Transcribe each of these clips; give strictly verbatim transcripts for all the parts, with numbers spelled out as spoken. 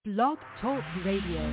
Blog Talk Radio.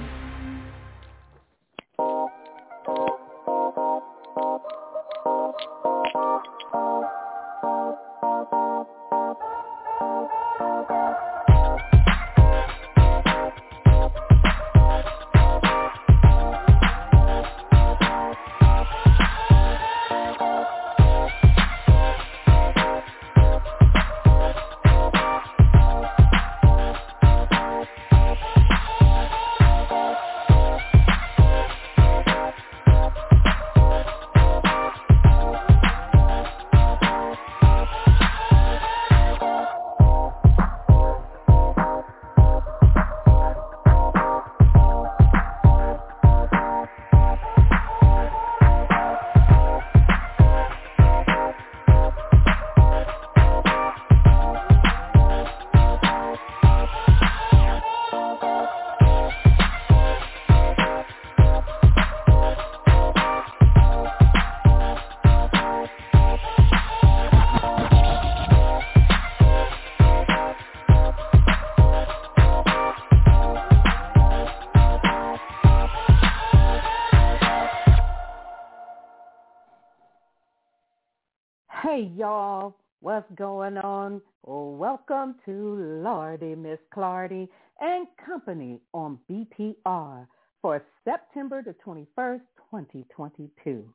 Hey y'all, what's going on? Well, welcome to Lordy Miss Clardy and Company on B P R for September the twenty-first, twenty twenty-two.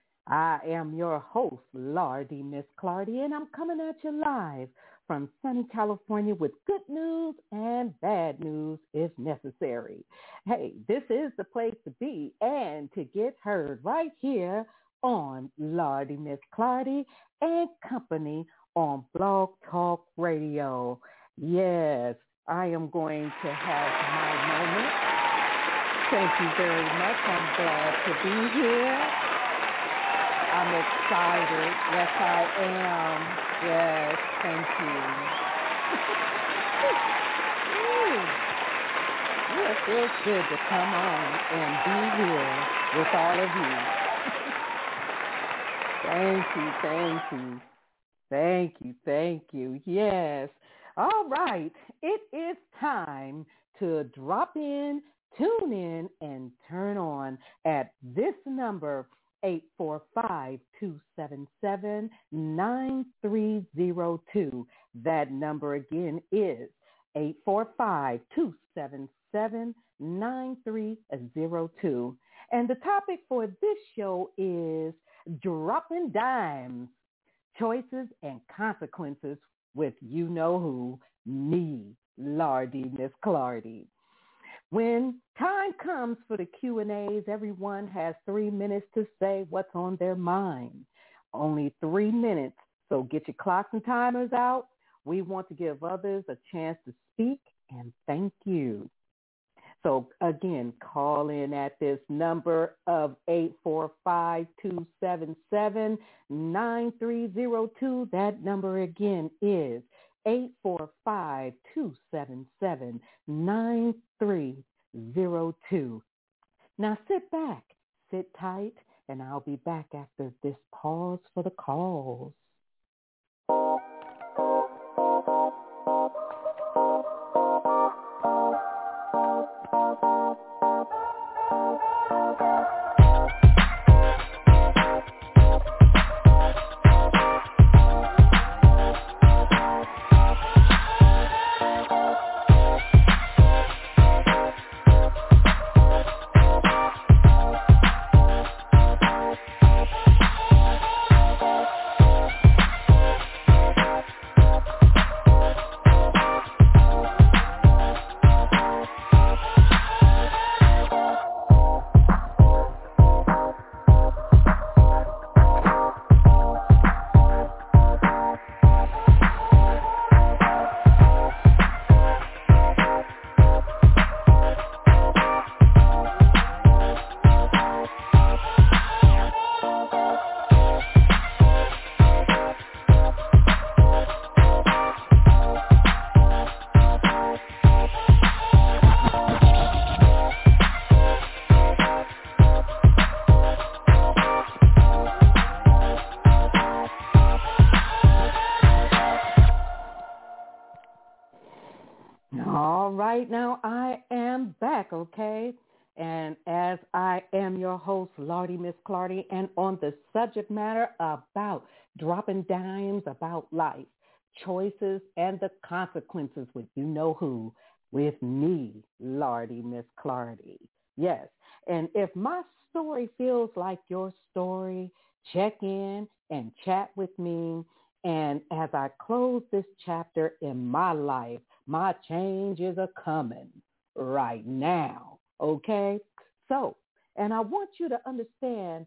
I am your host, Lordy Miss Clardy, and I'm coming at you live from sunny California with good news and bad news if necessary. Hey, this is the place to be and to get heard right here on Lordy Miss Clardy and Company on Blog Talk Radio. Yes, I am going to have my moment. Thank you very much. I'm glad to be here. I'm excited. Yes, I am. Yes, thank you. Ooh, it feels good to come on and be here with all of you. Thank you, thank you, thank you, thank you. Yes. All right. It is time to drop in, tune in, and turn on at this number, eight four five, two seven seven, nine three zero two. That number again is eight four five, two seven seven, nine three zero two. And the topic for this show is dropping dimes, choices and consequences with you know who, me, Lordy Miss Clardy. When time comes for the Q and A's, everyone has three minutes to say what's on their mind. Only three minutes, so get your clocks and timers out. We want to give others a chance to speak, and thank you. So again, call in at this number of eight four five, two seven seven, nine three zero two. That number again is eight four five, two seven seven, nine three zero two. Now sit back, sit tight, and I'll be back after this pause for the calls. right, now I am back, okay? And as I am your host, Lardy Miss Clardy, and on the subject matter about dropping dimes about life, choices, and the consequences with you know who, with me, Lardy Miss Clardy. Yes, and if my story feels like your story, check in and chat with me. And as I close this chapter in my life, my change is a coming right now. Okay? So, and I want you to understand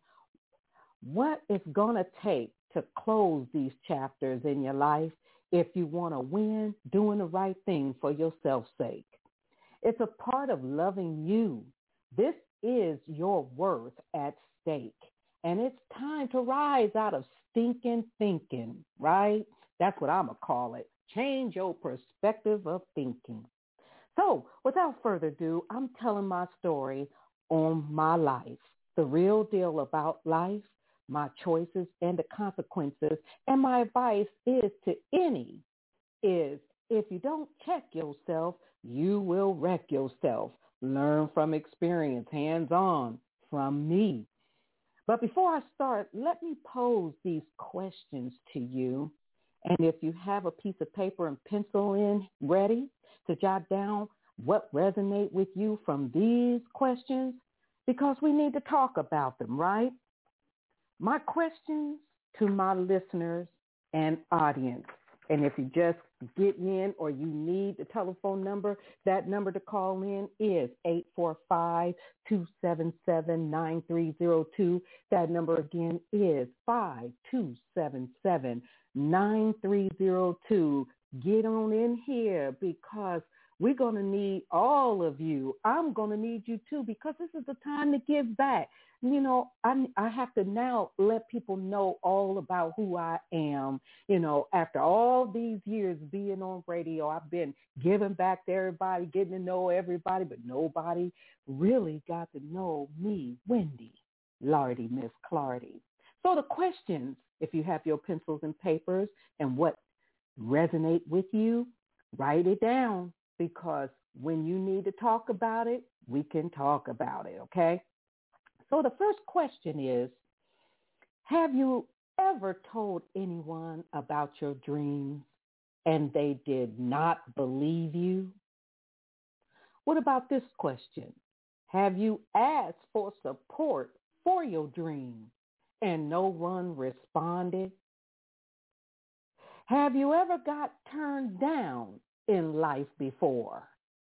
what it's going to take to close these chapters in your life if you want to win doing the right thing for yourself's sake. It's a part of loving you. This is your worth at stake. And it's time to rise out of stinking thinking, right? That's what I'm going to call it. Change your perspective of thinking. So without further ado, I'm telling my story on my life, the real deal about life, my choices and the consequences. And my advice is to any is if you don't check yourself, you will wreck yourself. Learn from experience, hands-on, from me. But before I start, let me pose these questions to you. And if you have a piece of paper and pencil in ready to jot down what resonate with you from these questions, because we need to talk about them, right? My questions to my listeners and audience. And if you just get in or you need the telephone number, that number to call in is eight four five, two seven seven, nine three zero two. That number again is five two seven seven, nine three zero two. Get on in here because we're going to need all of you. I'm going to need you too because this is the time to give back. You know, I, I have to now let people know all about who I am. You know, after all these years being on radio, I've been giving back to everybody, getting to know everybody, but nobody really got to know me, Wendy, Lardy, Miss Clardy. So the questions, if you have your pencils and papers and what resonate with you, write it down because when you need to talk about it, we can talk about it, okay? So the first question is, have you ever told anyone about your dreams and they did not believe you? What about this question? Have you asked for support for your dream and no one responded? Have you ever got turned down in life before?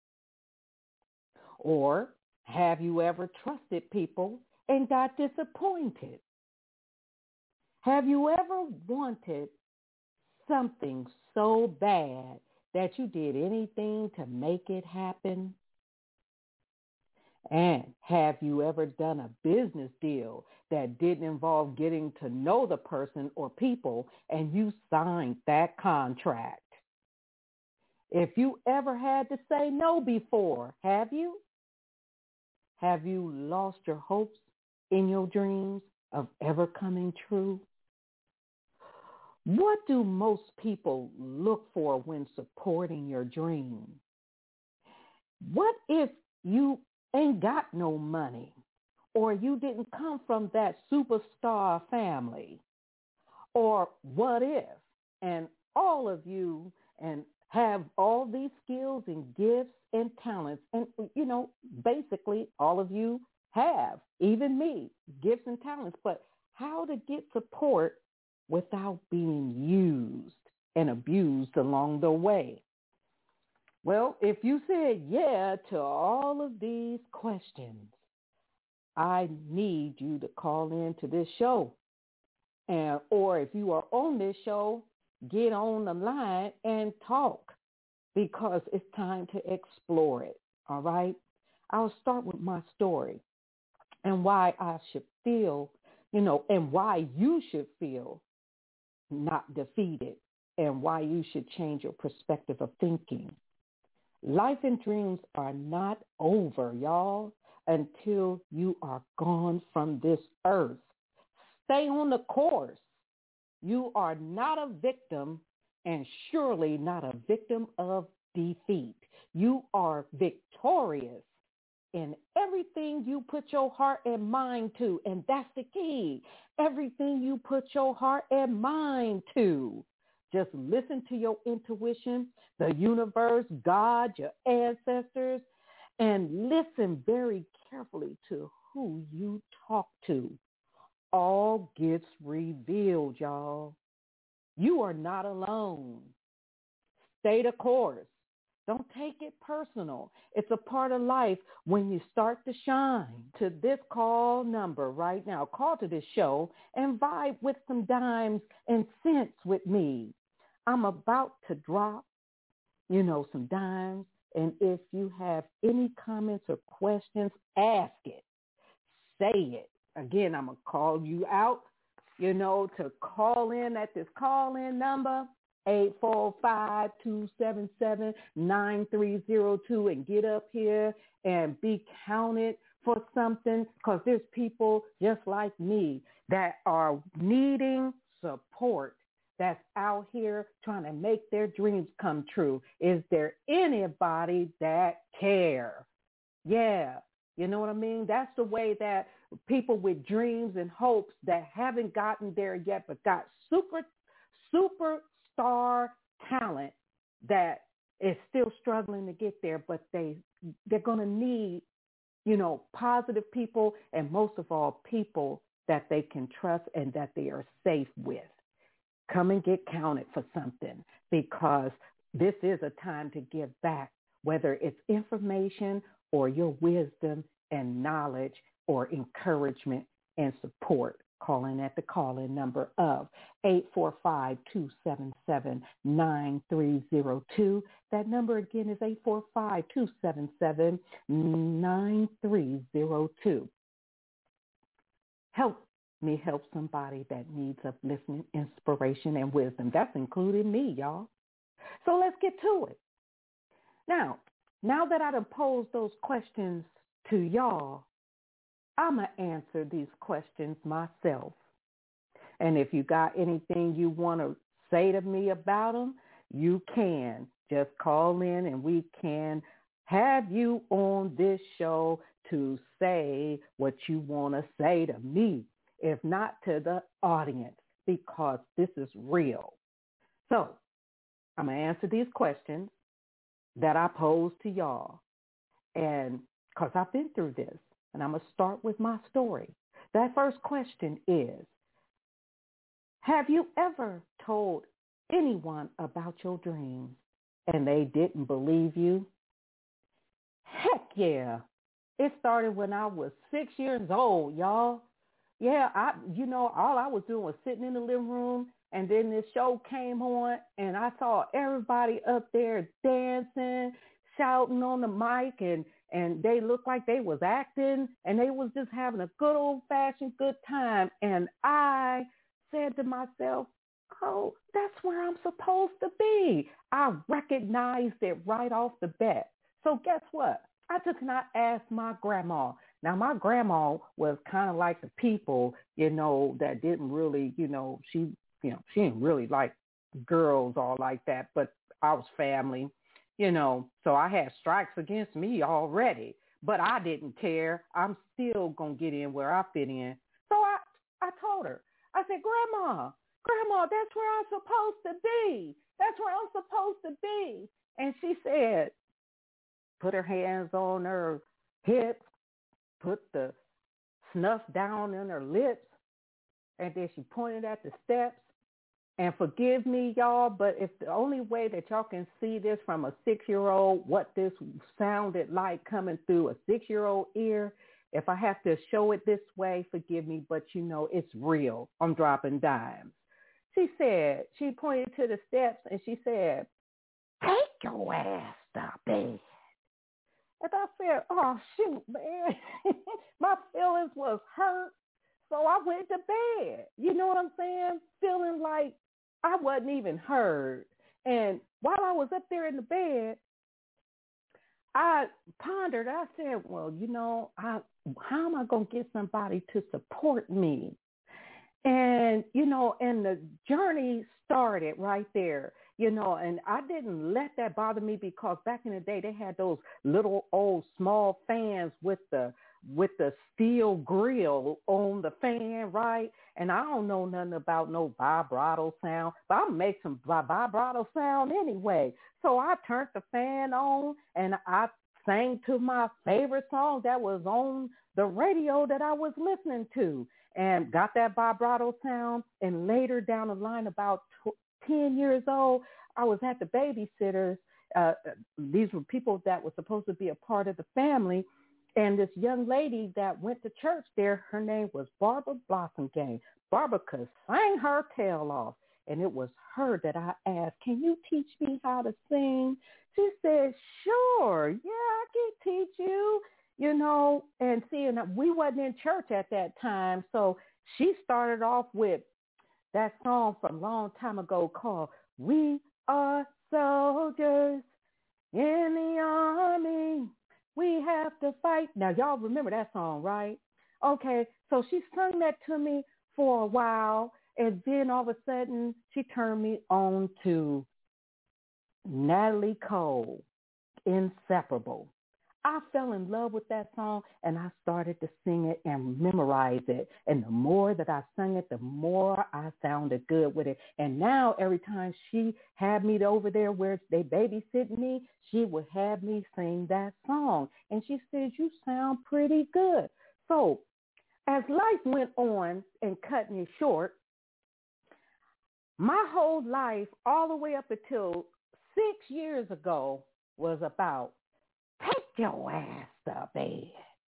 Or have you ever trusted people and got disappointed? Have you ever wanted something so bad that you did anything to make it happen? And have you ever done a business deal that didn't involve getting to know the person or people and you signed that contract? If you ever had to say no before, have you? Have you lost your hopes in your dreams of ever coming true? What do most people look for when supporting your dream? What if you ain't got no money or you didn't come from that superstar family? Or what if, and all of you and have all these skills and gifts and talents, and, you know, basically all of you have, even me, gifts and talents, but how to get support without being used and abused along the way? Well, if you said yeah to all of these questions, I need you to call into this show. And, or if you are on this show, get on the line and talk because it's time to explore it, all right? I'll start with my story and why I should feel, you know, and why you should feel not defeated and why you should change your perspective of thinking. Life and dreams are not over, y'all, until you are gone from this earth. Stay on the course. You are not a victim and surely not a victim of defeat. You are victorious in everything you put your heart and mind to. And that's the key. Everything you put your heart and mind to. Just listen to your intuition, the universe, God, your ancestors, and listen very carefully to who you talk to. All gets revealed, y'all. You are not alone. Stay the course. Don't take it personal. It's a part of life when you start to shine. To this call number right now, call to this show and vibe with some dimes and cents with me. I'm about to drop, you know, some dimes. And if you have any comments or questions, ask it. Say it. Again, I'm going to call you out, you know, to call in at this call-in number, eight four five, two seven seven, nine three zero two, and get up here and be counted for something, because there's people just like me that are needing support, that's out here trying to make their dreams come true. Is there anybody that care? Yeah. You know what I mean? That's the way that people with dreams and hopes that haven't gotten there yet, but got super, superstar talent that is still struggling to get there, but they, they're going to need, you know, positive people, and most of all, people that they can trust and that they are safe with. Come and get counted for something, because this is a time to give back, whether it's information or your wisdom and knowledge or encouragement and support. Calling at the call-in number of eight four five, two seven seven, nine three zero two. That number again is eight four five, two seven seven, nine three zero two. Help me help somebody that needs upliftment, inspiration, and wisdom. That's including me, y'all. So let's get to it. Now, now that I've posed those questions to y'all, I'm going to answer these questions myself. And if you got anything you want to say to me about them, you can. Just call in and we can have you on this show to say what you want to say to me, if not to the audience, because this is real. So I'm going to answer these questions that I posed to y'all, and because I've been through this, and I'm going to start with my story. That first question is, have you ever told anyone about your dreams and they didn't believe you? Heck yeah. It started when I was six years old, y'all. Yeah, I, you know, all I was doing was sitting in the living room, and then this show came on, and I saw everybody up there dancing, shouting on the mic, and, and they looked like they was acting, and they was just having a good old-fashioned good time. And I said to myself, oh, that's where I'm supposed to be. I recognized it right off the bat. So guess what? I just not asked my grandma. Now, my grandma was kind of like the people, you know, that didn't really, you know, she, you know, she didn't really like girls all like that, but I was family, you know, so I had strikes against me already, but I didn't care. I'm still going to get in where I fit in. So I, I told her, I said, Grandma, Grandma, that's where I'm supposed to be. That's where I'm supposed to be. And she said, put her hands on her hips, put the snuff down in her lips, and then she pointed at the steps. And forgive me, y'all, but if the only way that y'all can see this from a six-year-old, what this sounded like coming through a six-year-old ear, if I have to show it this way, forgive me, but you know it's real. I'm dropping dimes. She said, she pointed to the steps, and she said, take your ass to bed. And I said, oh, shoot, man. My feelings was hurt. So I went to bed. You know what I'm saying? Feeling like I wasn't even heard. And while I was up there in the bed, I pondered. I said, well, you know, I, how am I going to get somebody to support me? And, you know, and the journey started right there. you know, and I didn't let that bother me because back in the day they had those little old small fans with the with the steel grill on the fan, right? And I don't know nothing about no vibrato sound, but I'll make some vibrato sound anyway. So I turned the fan on and I sang to my favorite song that was on the radio that I was listening to and got that vibrato sound. And later down the line, about ten years old, I was at the babysitter's. Uh, these were people that were supposed to be a part of the family. And this young lady that went to church there, her name was Barbara Blossomgame. Barbara could sing her tail off. And it was her that I asked, can you teach me how to sing? She said, sure. Yeah, I can teach you. You know, and seeing that we wasn't in church at that time. So she started off with that song from a long time ago called We Are Soldiers in the Army. We have to fight. Now, y'all remember that song, right? Okay, so she sung that to me for a while, and then all of a sudden, she turned me on to Natalie Cole, Inseparable. I fell in love with that song, and I started to sing it and memorize it. And the more that I sang it, the more I sounded good with it. And now every time she had me over there where they babysit me, she would have me sing that song. And she said, you sound pretty good. So as life went on, and cutting it short, my whole life, all the way up until six years ago, was about take your ass to bed.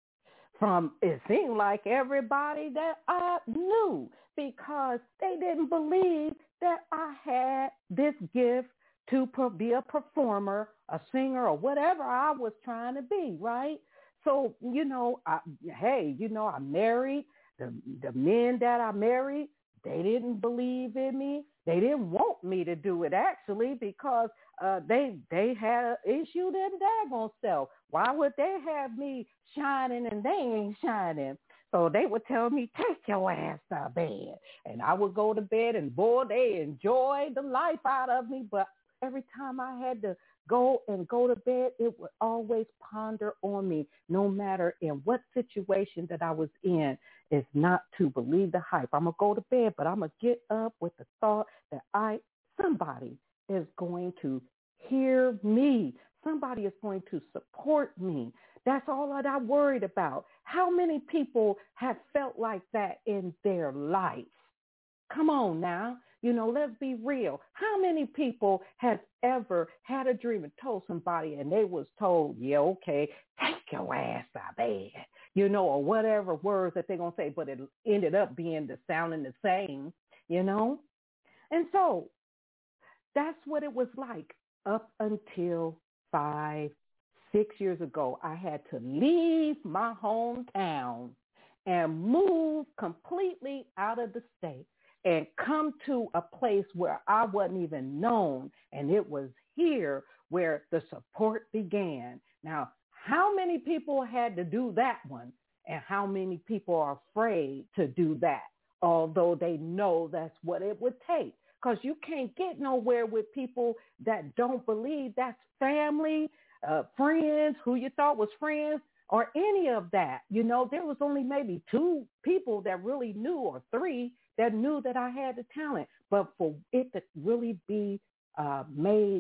From, it seemed like everybody that I knew, because they didn't believe that I had this gift to be a performer, a singer, or whatever I was trying to be, right? So, you know, I, hey, you know, I married. The, the men that I married, they didn't believe in me. They didn't want me to do it, actually, because uh, they they had an issue that daggone self. Why would they have me shining and they ain't shining? So they would tell me, take your ass to bed. And I would go to bed, and boy, they enjoyed the life out of me. But every time I had to go and go to bed, it would always ponder on me, no matter in what situation that I was in. Is not to believe the hype. I'm going to go to bed, but I'm going to get up with the thought that I, somebody is going to hear me. Somebody is going to support me. That's all that I worried about. How many people have felt like that in their life? Come on now. You know, let's be real. How many people have ever had a dream and told somebody and they was told, yeah, okay, take your ass out of bed, you know, or whatever words that they're going to say, but it ended up being the sounding the same, you know? And so that's what it was like up until five, six years ago. I had to leave my hometown and move completely out of the state and come to a place where I wasn't even known. And it was here where the support began. Now, how many people had to do that one? And how many people are afraid to do that, although they know that's what it would take? Because you can't get nowhere with people that don't believe. That's family, uh, friends, who you thought was friends, or any of that. You know, there was only maybe two people that really knew, or three, that knew that I had the talent. But for it to really be uh, made,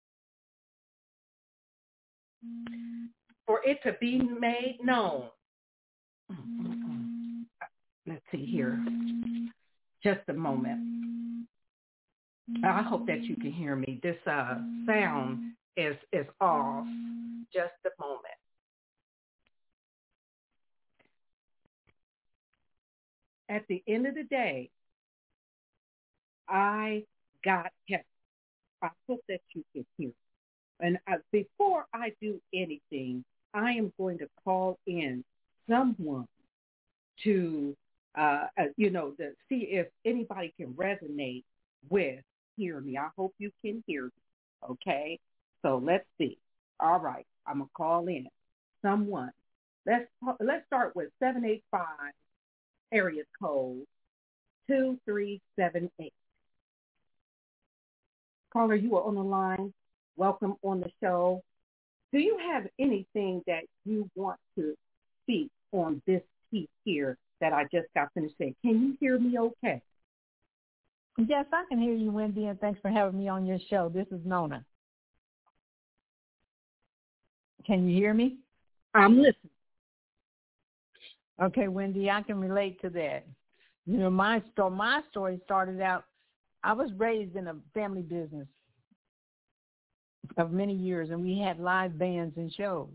for it to be made known. Let's see here. Just a moment. I hope that you can hear me. This uh, sound is, is off. Just a moment. At the end of the day, I got help. I hope that you can hear. And uh, before I do anything, I am going to call in someone to, uh, uh, you know, to see if anybody can resonate with hear me. I hope you can hear me. Okay? So let's see. All right. I'm going to call in someone. Let's let's start with seven eight five area code two three seven eight. Caller, you are on the line. Welcome on the show. Do you have anything that you want to speak on this piece here that I just got finished saying? Can you hear me okay? Yes, I can hear you, Wendy, and thanks for having me on your show. This is Nona. Can you hear me? I'm listening. Okay, Wendy, I can relate to that. You know, my story, my story started out, I was raised in a family business of many years, and we had live bands and shows.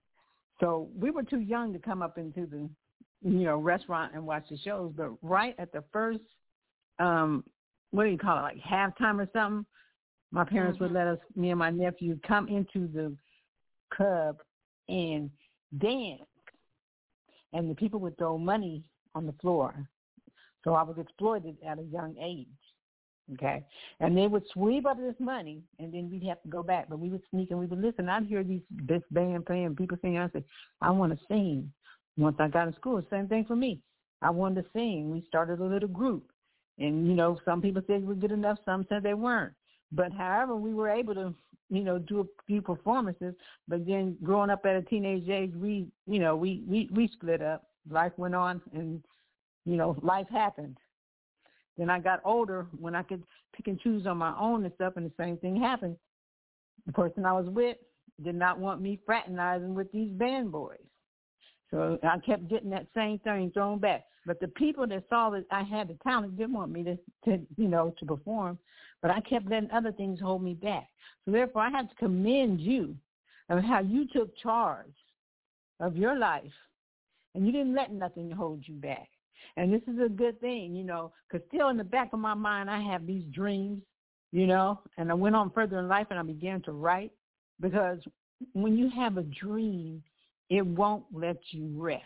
So we were too young to come up into the, you know, restaurant and watch the shows. But right at the first, um, what do you call it, like halftime or something, my parents mm-hmm. would let us, me and my nephew, come into the club and dance. And the people would throw money on the floor. So I was exploited at a young age, okay? And they would sweep up this money, and then we'd have to go back. But we would sneak and we would listen. I'd hear these this band playing, people singing. I'd say, I want to sing. Once I got to school, same thing for me. I wanted to sing. We started a little group. And, you know, some people said we were good enough. Some said they weren't. But, however, we were able to, you know, do a few performances. But then growing up at a teenage age, we, you know, we, we, we split up. Life went on, and, you know, life happened. Then I got older when I could pick and choose on my own and stuff, and the same thing happened. The person I was with did not want me fraternizing with these band boys. So I kept getting that same thing thrown back. But the people that saw that I had the talent didn't want me to, to, you know, to perform. But I kept letting other things hold me back. So therefore, I had to commend you of how you took charge of your life, and you didn't let nothing hold you back. And this is a good thing, you know, because still in the back of my mind, I have these dreams, you know, and I went on further in life and I began to write, because when you have a dream, it won't let you rest.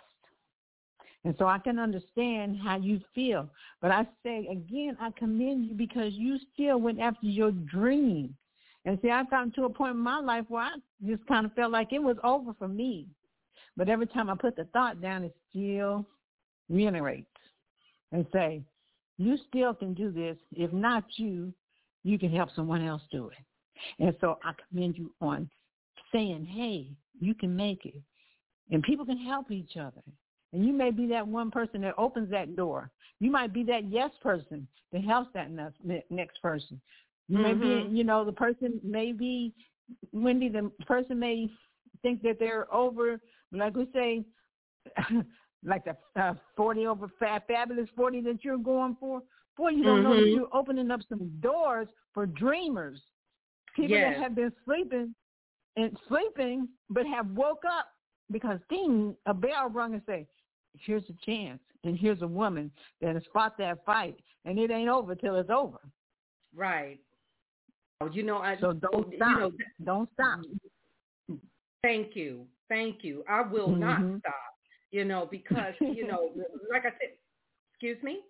And so I can understand how you feel. But I say, again, I commend you because you still went after your dream. And see, I've gotten to a point in my life where I just kind of felt like it was over for me. But every time I put the thought down, it still reiterates and say, you still can do this. If not you, you can help someone else do it. And so I commend you on saying, hey, you can make it. And people can help each other. And you may be that one person that opens that door. You might be that yes person that helps that next person. You mm-hmm. may be, you know, the person may be, Wendy, the person may think that they're over, like we say, like the uh, forty over fab, fabulous forty that you're going for. Boy, you don't mm-hmm. know that you're opening up some doors for dreamers. People yes. that have been sleeping and sleeping but have woke up because ding, a bell rung and say, here's a chance, and here's a woman that has fought that fight, and it ain't over till it's over. Right. You know, I so don't stop. You know, don't stop. Thank you, thank you. I will mm-hmm. not stop. You know, because you know, like I said, excuse me.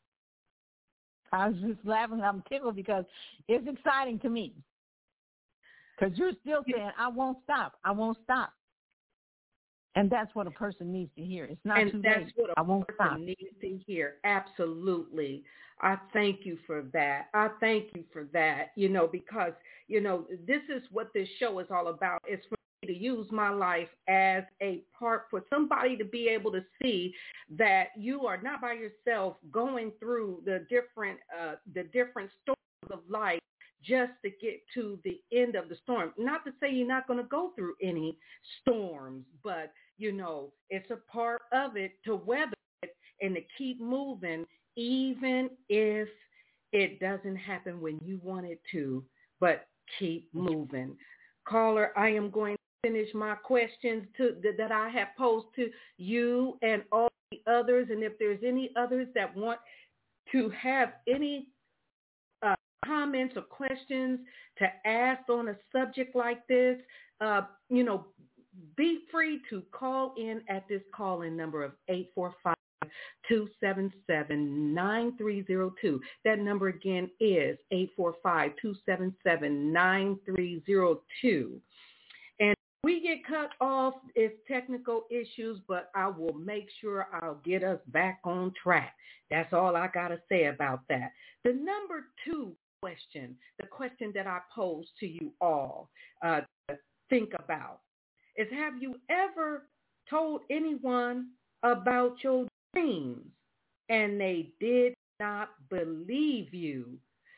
I was just laughing. I'm tickled because it's exciting to me. Because you're still saying, I won't stop. I won't stop. And that's what a person needs to hear. It's not and too that's late. what a I won't person stop. needs to hear. Absolutely. I thank you for that. I thank you for that, you know, because, you know, this is what this show is all about. It's for me to use my life as a part for somebody to be able to see that you are not by yourself going through the different, uh, the different storms of life just to get to the end of the storm. Not to say you're not going to go through any storms, but, you know, it's a part of it to weather it and to keep moving, even if it doesn't happen when you want it to, but keep moving. Caller, I am going to finish my questions to, that I have posed to you and all the others. And if there's any others that want to have any uh, comments or questions to ask on a subject like this, uh, you know, be free to call in at this call-in number of eight four five, two seven seven, nine three zero two. That number again is eight four five, two seven seven, nine three zero two. And we get cut off, it's technical issues, but I will make sure I'll get us back on track. That's all I got to say about that. The number two question, the question that I pose to you all uh, to think about is, have you ever told anyone about your dreams and they did not believe you?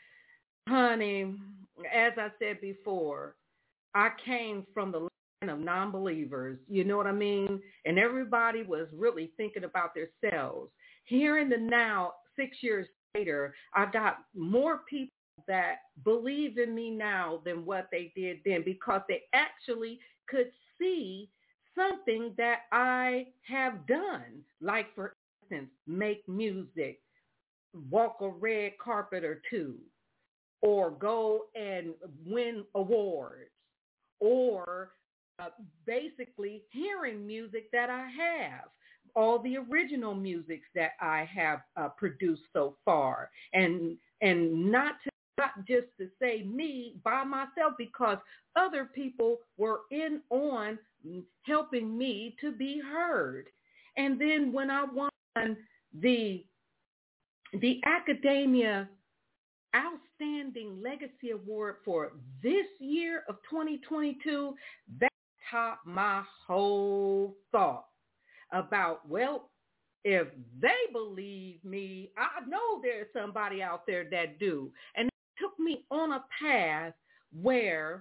Honey, as I said before, I came from the land of non-believers, you know what I mean? And everybody was really thinking about themselves. Here in the now, six years later, I got more people that believe in me now than what they did then, because they actually could see something that I have done, like, for instance, make music, walk a red carpet or two, or go and win awards, or uh, basically hearing music that I have, all the original musics that I have uh, produced so far, and and not to not just to say me by myself, because other people were in on helping me to be heard. And then when I won the the Academia Outstanding Legacy Award for this year of twenty twenty-two, that topped my whole thought about, well, if they believe me, I know there's somebody out there that do. And it took me on a path where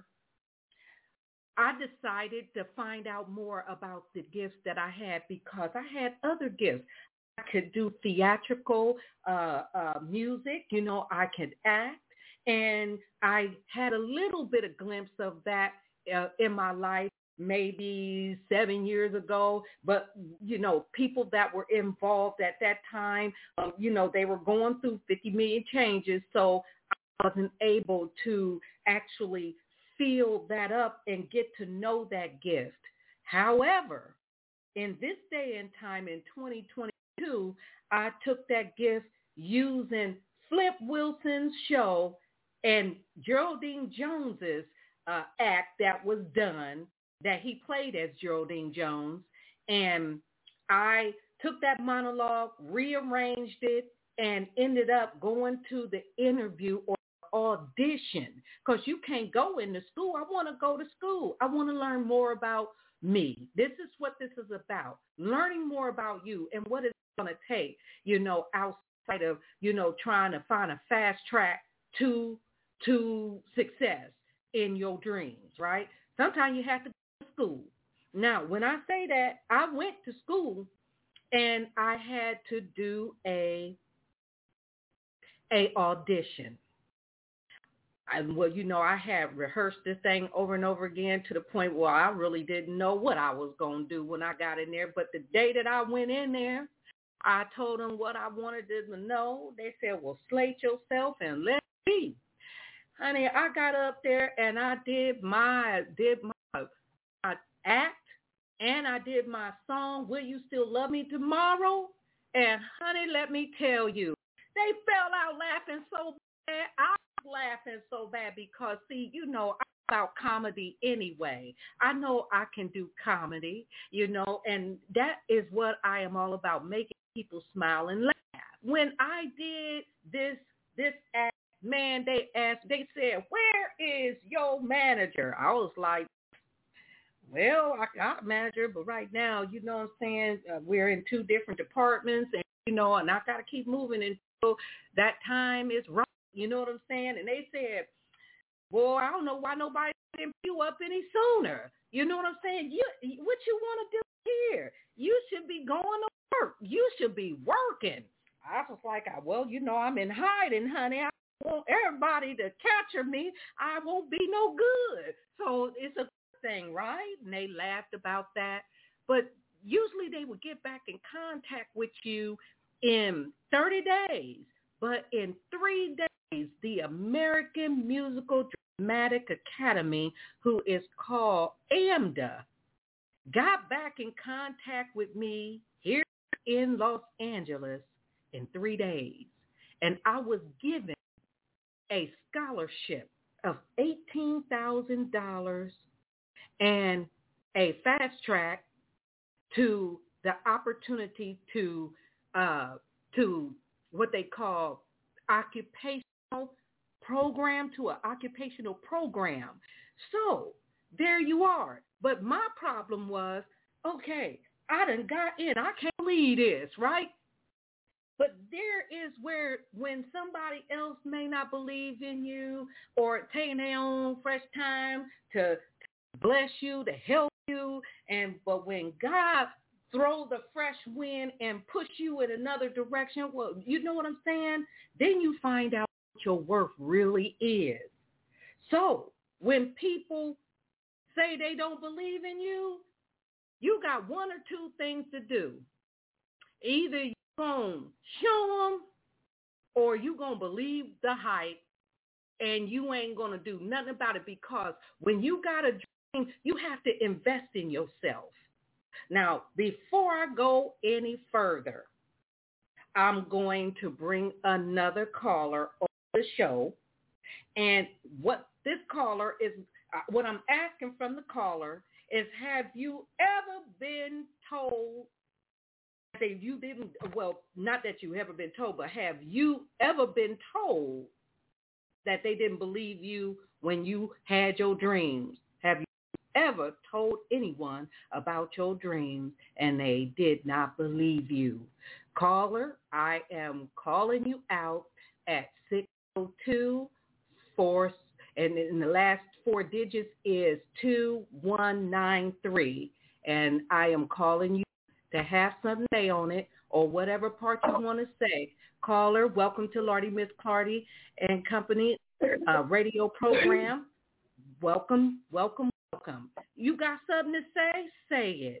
I decided to find out more about the gifts that I had, because I had other gifts. I could do theatrical uh, uh, music, you know, I could act, and I had a little bit of glimpse of that uh, in my life maybe seven years ago. But, you know, people that were involved at that time, um, you know, they were going through fifty million changes, so I wasn't able to actually feel that up and get to know that gift. However, in this day and time in twenty twenty-two, I took that gift using Flip Wilson's show and Geraldine Jones's uh, act that was done, that he played as Geraldine Jones. And I took that monologue, rearranged it, and ended up going to the interview or audition, because you can't go into school. I want to go to school. I want to learn more about me. This is what this is about, learning more about you and what it's going to take, you know, outside of, you know, trying to find a fast track to to success in your dreams, right? Sometimes you have to go to school. Now, when I say that, I went to school and I had to do a a audition. I, well, you know, I had rehearsed this thing over and over again to the point where I really didn't know what I was going to do when I got in there. But the day that I went in there, I told them what I wanted them to know. They said, well, slate yourself and let me. Honey, I got up there and I did my, did my, my act, and I did my song, Will You Still Love Me Tomorrow? And honey, let me tell you, they fell out laughing so bad. I laughing so bad because, see, you know, I'm about comedy anyway. I know I can do comedy, you know, and that is what I am all about, making people smile and laugh. When I did this this act, man, they asked, they said, where is your manager? I was like, well, I got a manager, but right now, you know what I'm saying, uh, we're in two different departments, and, you know, and I got to keep moving until that time is right. You know what I'm saying? And they said, boy, I don't know why nobody didn't you up any sooner. You know what I'm saying? You, what you want to do here? You should be going to work. You should be working. I was like, well, you know, I'm in hiding, honey. I want everybody to capture me. I won't be no good. So it's a good thing, right? And they laughed about that. But usually they would get back in contact with you in thirty days. But in three days, the American Musical Dramatic Academy, who is called AMDA, got back in contact with me here in Los Angeles in three days. And I was given a scholarship of eighteen thousand dollars and a fast track to the opportunity to uh, to what they call occupational program to an occupational program. So there you are. But my problem was, okay, I done got in. I can't believe this, right? But there is where when somebody else may not believe in you or taking their own fresh time to bless you, to help you, and but when God throw the fresh wind and push you in another direction, well, you know what I'm saying? Then you find out what your worth really is. So when people say they don't believe in you, you got one or two things to do. Either you're going to show them or you're going to believe the hype and you ain't going to do nothing about it, because when you got a dream, you have to invest in yourself. Now, before I go any further, I'm going to bring another caller on the show. And what this caller is, uh, what I'm asking from the caller is, have you ever been told that you didn't, well, not that you ever been told, but have you ever been told that they didn't believe you when you had your dreams? Have you ever told anyone about your dreams and they did not believe you? Caller, I am calling you out at six oh two, four, and in the last four digits is two one nine three. And I am calling you to have something to say on it or whatever part you want to say. Caller, welcome to Lardy Miss Clardy and Company uh, radio program. Welcome, welcome, welcome. You got something to say? Say it.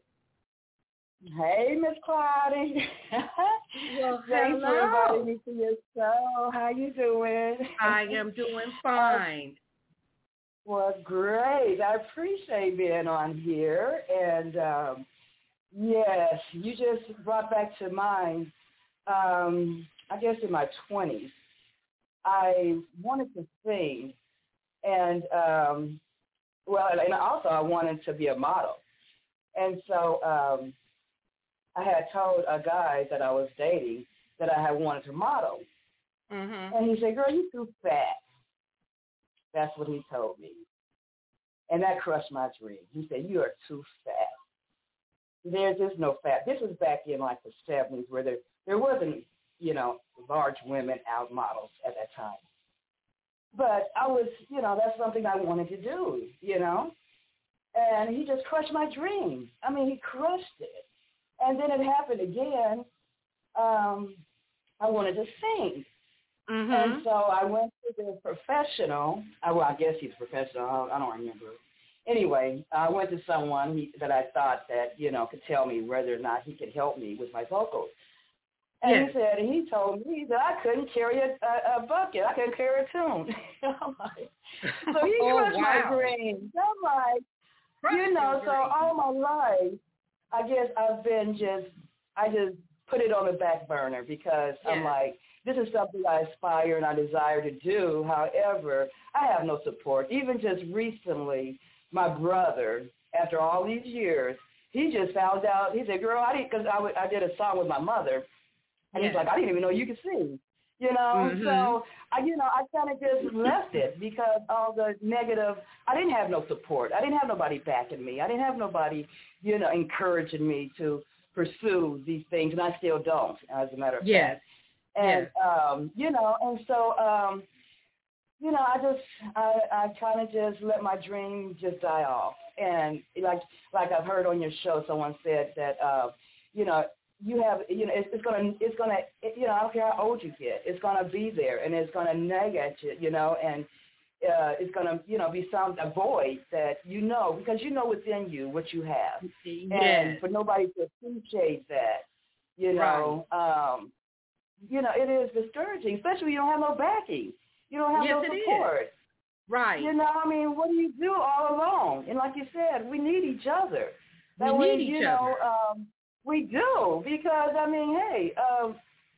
Hey, Miss Clardy. Well, Thanks hello. for inviting me to your show. How you doing? I am doing fine. Well, great. I appreciate being on here. And, um, yes, you just brought back to mind, um, I guess in my twenties, I wanted to sing. And, um, well, and also I wanted to be a model. And so um, I had told a guy that I was dating that I had wanted to model. Mm-hmm. And he said, girl, you too fat. That's what he told me. And that crushed my dream. He said, you are too fat. There, there's no fat. This was back in like the seventies where there, there wasn't, you know, large women out models at that time. But I was, you know, that's something I wanted to do, you know. And he just crushed my dream. I mean, he crushed it. And then it happened again. Um, I wanted to sing. Mm-hmm. And so I went to the professional. I, well, I guess he's a professional. I don't, I don't remember. Anyway, I went to someone he, that I thought that, you know, could tell me whether or not he could help me with my vocals. And yes. he said, he told me that I couldn't carry a, a, a bucket. I couldn't carry a tune. I'm like, so he oh, crushed wow. my dreams. I'm like, Crush you know, so all my life, I guess I've been just, I just put it on the back burner because yes. I'm like, this is something I aspire and I desire to do. However, I have no support. Even just recently, my brother, after all these years, he just found out, he said, girl, I didn't, because I, w- I did a song with my mother. And yes. he's like, I didn't even know you could sing, you know. Mm-hmm. So, I, you know, I kind of just left it because all the negative, I didn't have no support. I didn't have nobody backing me. I didn't have nobody, you know, encouraging me to pursue these things, and I still don't, as a matter of yes. fact. And, yes. um, you know, and so, um, you know, I just, I, I kind of just let my dream just die off. And like, like I've heard on your show, someone said that, uh, you know, you have, you know, it's, it's going to, it's going to, you know, I don't care how old you get, it's going to be there and it's going to nag at you, you know, and uh, it's going to, you know, be some, a void that you know, because you know within you what you have. Yes. And for nobody to appreciate that, you know, right. um, you know, it is discouraging, especially when you don't have no backing. You don't have yes, no support. Is. Right. You know, I mean, what do you do all alone? And like you said, we need each other. That we way, need each you know, other. Um, we do, because, I mean, hey, um,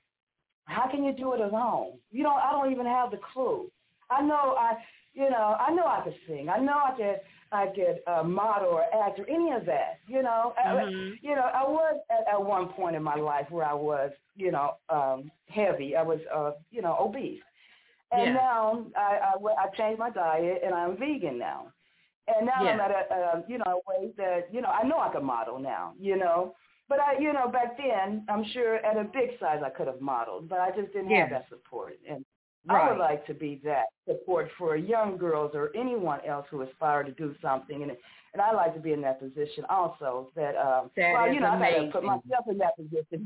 how can you do it alone? You don't, I don't even have the clue. I know I, you know, I know I could sing. I know I could, I could uh, model or act or any of that, you know. Mm-hmm. I, you know, I was at, at one point in my life where I was, you know, um, heavy. I was, uh, you know, obese. And yeah. now I, I, I changed my diet, and I'm vegan now. And now yeah. I'm at a, a, you know, a way that, you know, I know I can model now, you know. But, I, you know, back then, I'm sure at a big size I could have modeled, but I just didn't yeah. have that support. And right. I would like to be that support for young girls or anyone else who aspire to do something. And and I like to be in that position also. That, um, that well, is you know, amazing. I got to put myself in that position,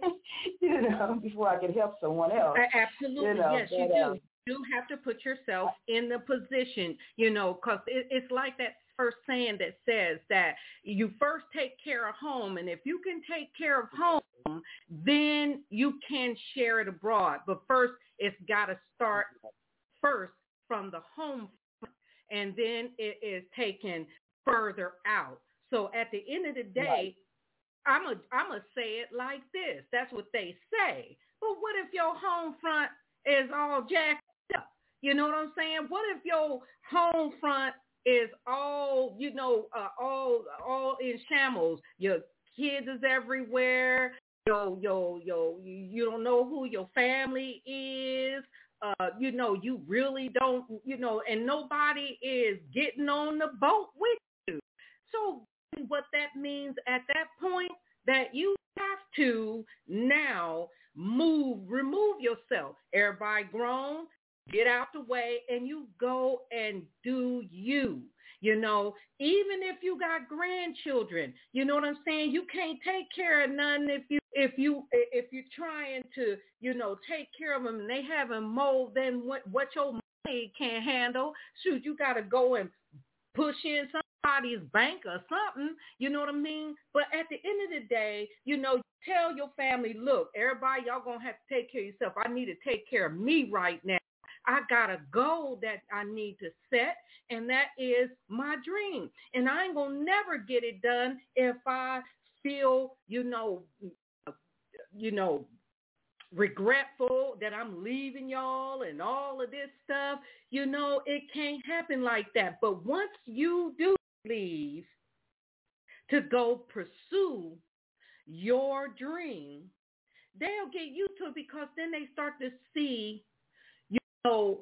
you know, before I can help someone else. Absolutely, you know, yes, but, you do. um, You have to put yourself in the position, you know, because it, it's like that first saying that says that you first take care of home, and if you can take care of home, then you can share it abroad. But first, it's got to start first from the home, and then it is taken further out. So at the end of the day, right. I'm a I'm gonna say it like this. That's what they say. But what if your home front is all jacked up? You know what I'm saying? What if your home front is all, you know, uh, all all in shambles? Your kids is everywhere. Yo, yo, yo, you don't know who your family is. Uh, you know, you really don't, you know, and nobody is getting on the boat with you. So what that means at that point, that you have to now move, remove yourself. Everybody grown, get out the way, and you go and do you. You know, even if you got grandchildren, you know what I'm saying? You can't take care of none if you if you if you're trying to, you know, take care of them and they haven't mold, then what what your money can't handle. Shoot, you got to go and push in somebody's bank or something, you know what I mean? But at the end of the day, you know, tell your family, look, everybody, y'all gonna have to take care of yourself. I need to take care of me right now. I got a goal that I need to set, and that is my dream. And I ain't gonna never get it done if I feel, you know, you know, regretful that I'm leaving y'all and all of this stuff. You know, it can't happen like that. But once you do leave to go pursue your dream, they'll get used to it, because then they start to see, you know,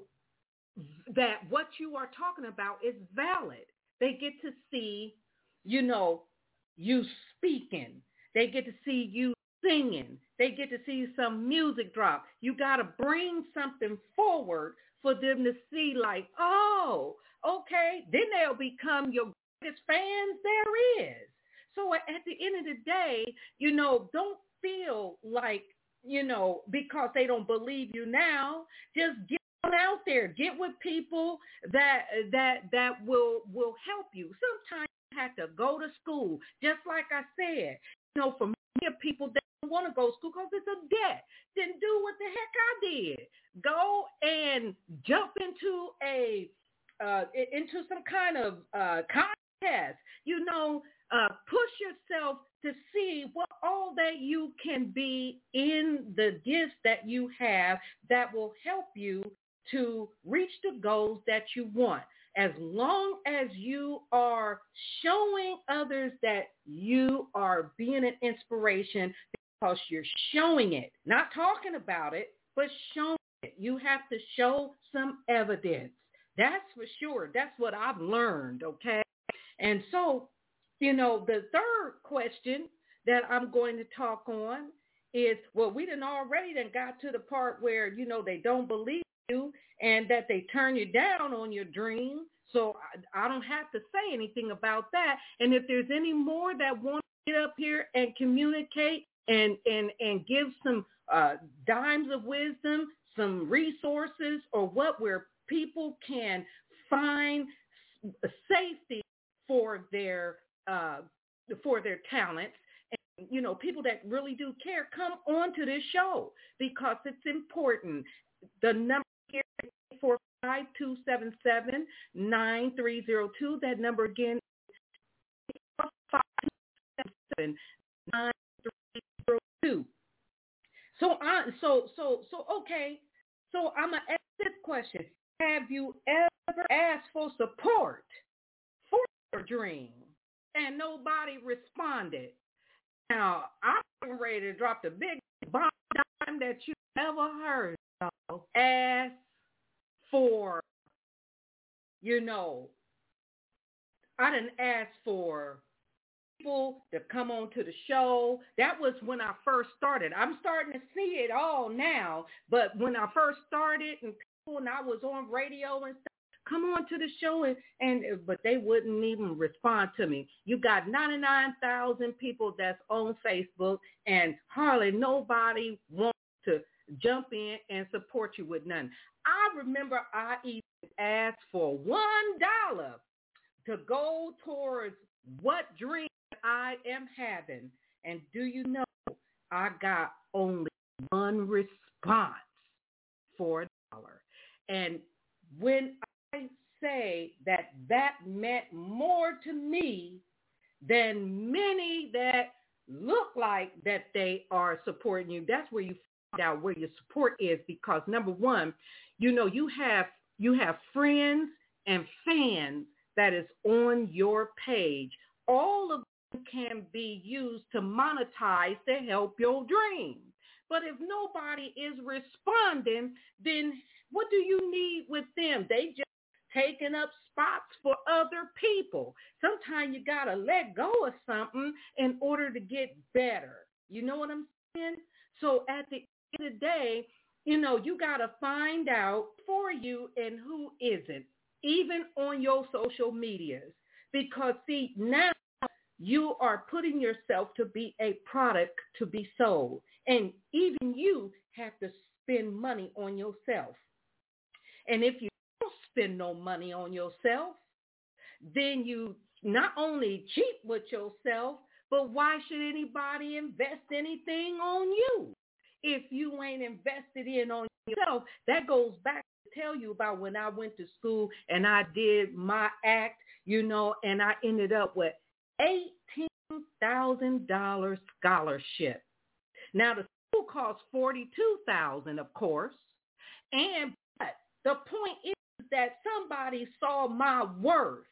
that what you are talking about is valid. They get to see, you know, you speaking. They get to see you singing. They get to see some music drop. You got to bring something forward for them to see, like, oh, okay, then they'll become your greatest fans there is. So at the end of the day, you know, don't feel like, you know, because they don't believe you now, just get out there, get with people that that that will will help you. Sometimes you have to go to school, just like I said. You know, for many people that don't want to go to school because it's a debt, then do what the heck I did. Go and jump into a uh, into some kind of uh, contest. You know, uh, push yourself to see what all that you can be in the gifts that you have that will help you to reach the goals that you want. As long as you are showing others that you are being an inspiration, because you're showing it, not talking about it, but showing it. You have to show some evidence. That's for sure. That's what I've learned, okay? And so, you know, the third question that I'm going to talk on is, well, we done already done got to the part where, you know, they don't believe you and that they turn you down on your dream. So I, I don't have to say anything about that. And if there's any more that want to get up here and communicate and and and give some uh, dimes of wisdom, some resources, or what, where people can find safety for their uh, for their talents, and, you know, people that really do care, come on to this show, because it's important. The number here is four five two seven seven nine three zero two. That number again is four five two seven seven nine three zero two. So I so so so okay. So I'm gonna ask this question: have you ever asked for support for your dream and nobody responded? Now I'm ready to drop the big bomb dime that you ever heard of. Ask for, you know, I didn't ask for people to come on to the show. That was when I first started. I'm starting to see it all now, but when I first started and people and I was on radio and stuff, come on to the show, and, and but they wouldn't even respond to me. You got ninety-nine thousand people that's on Facebook, and hardly nobody wants to jump in and support you with nothing. I remember I even asked for one dollar to go towards what dream I am having. And do you know, I got only one response for a dollar. And when I say that that meant more to me than many that look like that they are supporting you, that's where you find out where your support is. Because number one, you know, you have you have friends and fans that is on your page. All of them can be used to monetize to help your dream. But if nobody is responding, then what do you need with them? They just taking up spots for other people. Sometimes you got to let go of something in order to get better. You know what I'm saying? So at the end of the day, you know, you got to find out for you and who isn't, even on your social medias. Because, see, now you are putting yourself to be a product to be sold. And even you have to spend money on yourself. And if you don't spend no money on yourself, then you not only cheat with yourself, but why should anybody invest anything on you? If you ain't invested in on yourself, that goes back to tell you about when I went to school and I did my act, you know, and I ended up with eighteen thousand dollars scholarship. Now, the school costs forty-two thousand dollars, of course, and but the point is that somebody saw my worth,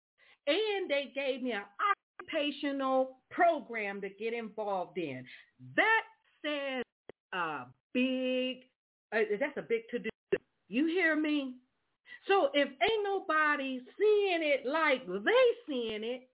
and they gave me an occupational program to get involved in. That says a big, uh, that's a big to-do. You hear me? So if ain't nobody seeing it like they seeing it,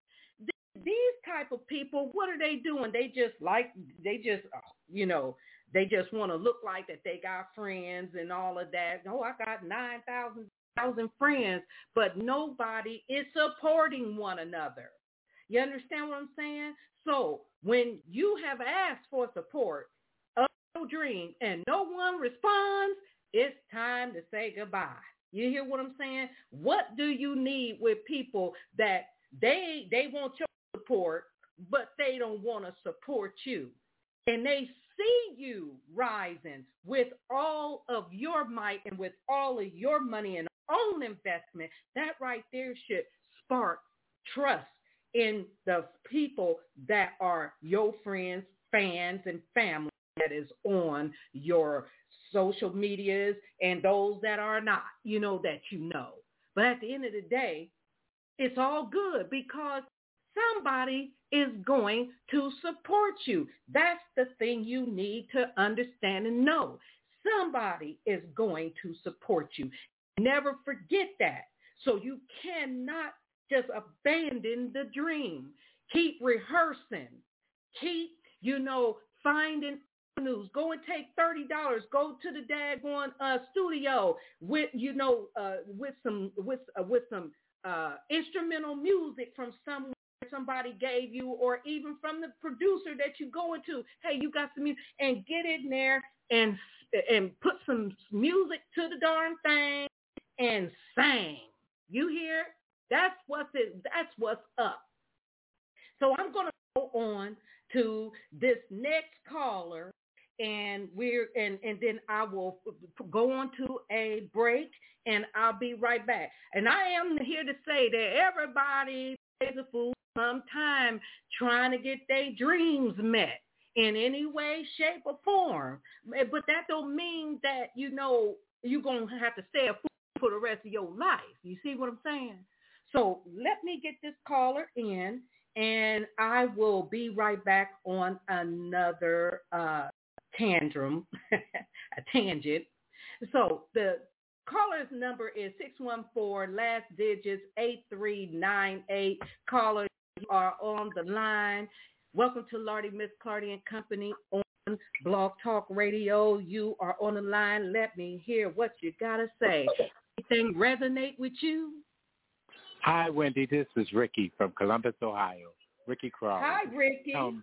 these type of people, what are they doing? They just like, they just, you know, they just want to look like that they got friends and all of that. Oh, I got nine thousand friends, but nobody is supporting one another. You understand what I'm saying? So when you have asked for support of your dream and no one responds, it's time to say goodbye. You hear what I'm saying? What do you need with people that they they want your support, but they don't want to support you? And they see you rising with all of your might and with all of your money and own investment. That right there should spark trust in the people that are your friends, fans, and family that is on your social medias and those that are not, you know, that you know. But at the end of the day, it's all good because somebody is going to support you. That's the thing you need to understand and know. Somebody is going to support you. Never forget that. So you cannot just abandon the dream. Keep rehearsing. Keep, you know, finding news. Go and take thirty dollars. Go to the daggone uh, studio with, you know, uh, with some with uh, with some uh, instrumental music from somewhere somebody gave you, or even from the producer that you going to. Hey, you got some music, and get in there and and put some music to the darn thing and sing. You hear? That's what's it. That's what's up. So I'm gonna go on to this next caller. And we're and, and then I will go on to a break, and I'll be right back. And I am here to say that everybody plays a fool sometime trying to get their dreams met in any way, shape, or form. But that don't mean that, you know, you're going to have to stay a fool for the rest of your life. You see what I'm saying? So let me get this caller in, and I will be right back on another uh tantrum, a tangent. So the Caller's number is six one four, last digits eight three nine eight. Caller, you are on the line. Welcome to Lardy Miss Clardy and Company on Blog Talk Radio. You are on the line. Let me hear what you got to say. Anything resonate with you? Hi, Wendy. This is Ricky from Columbus, Ohio. Ricky Crawley. Hi, Ricky. Um,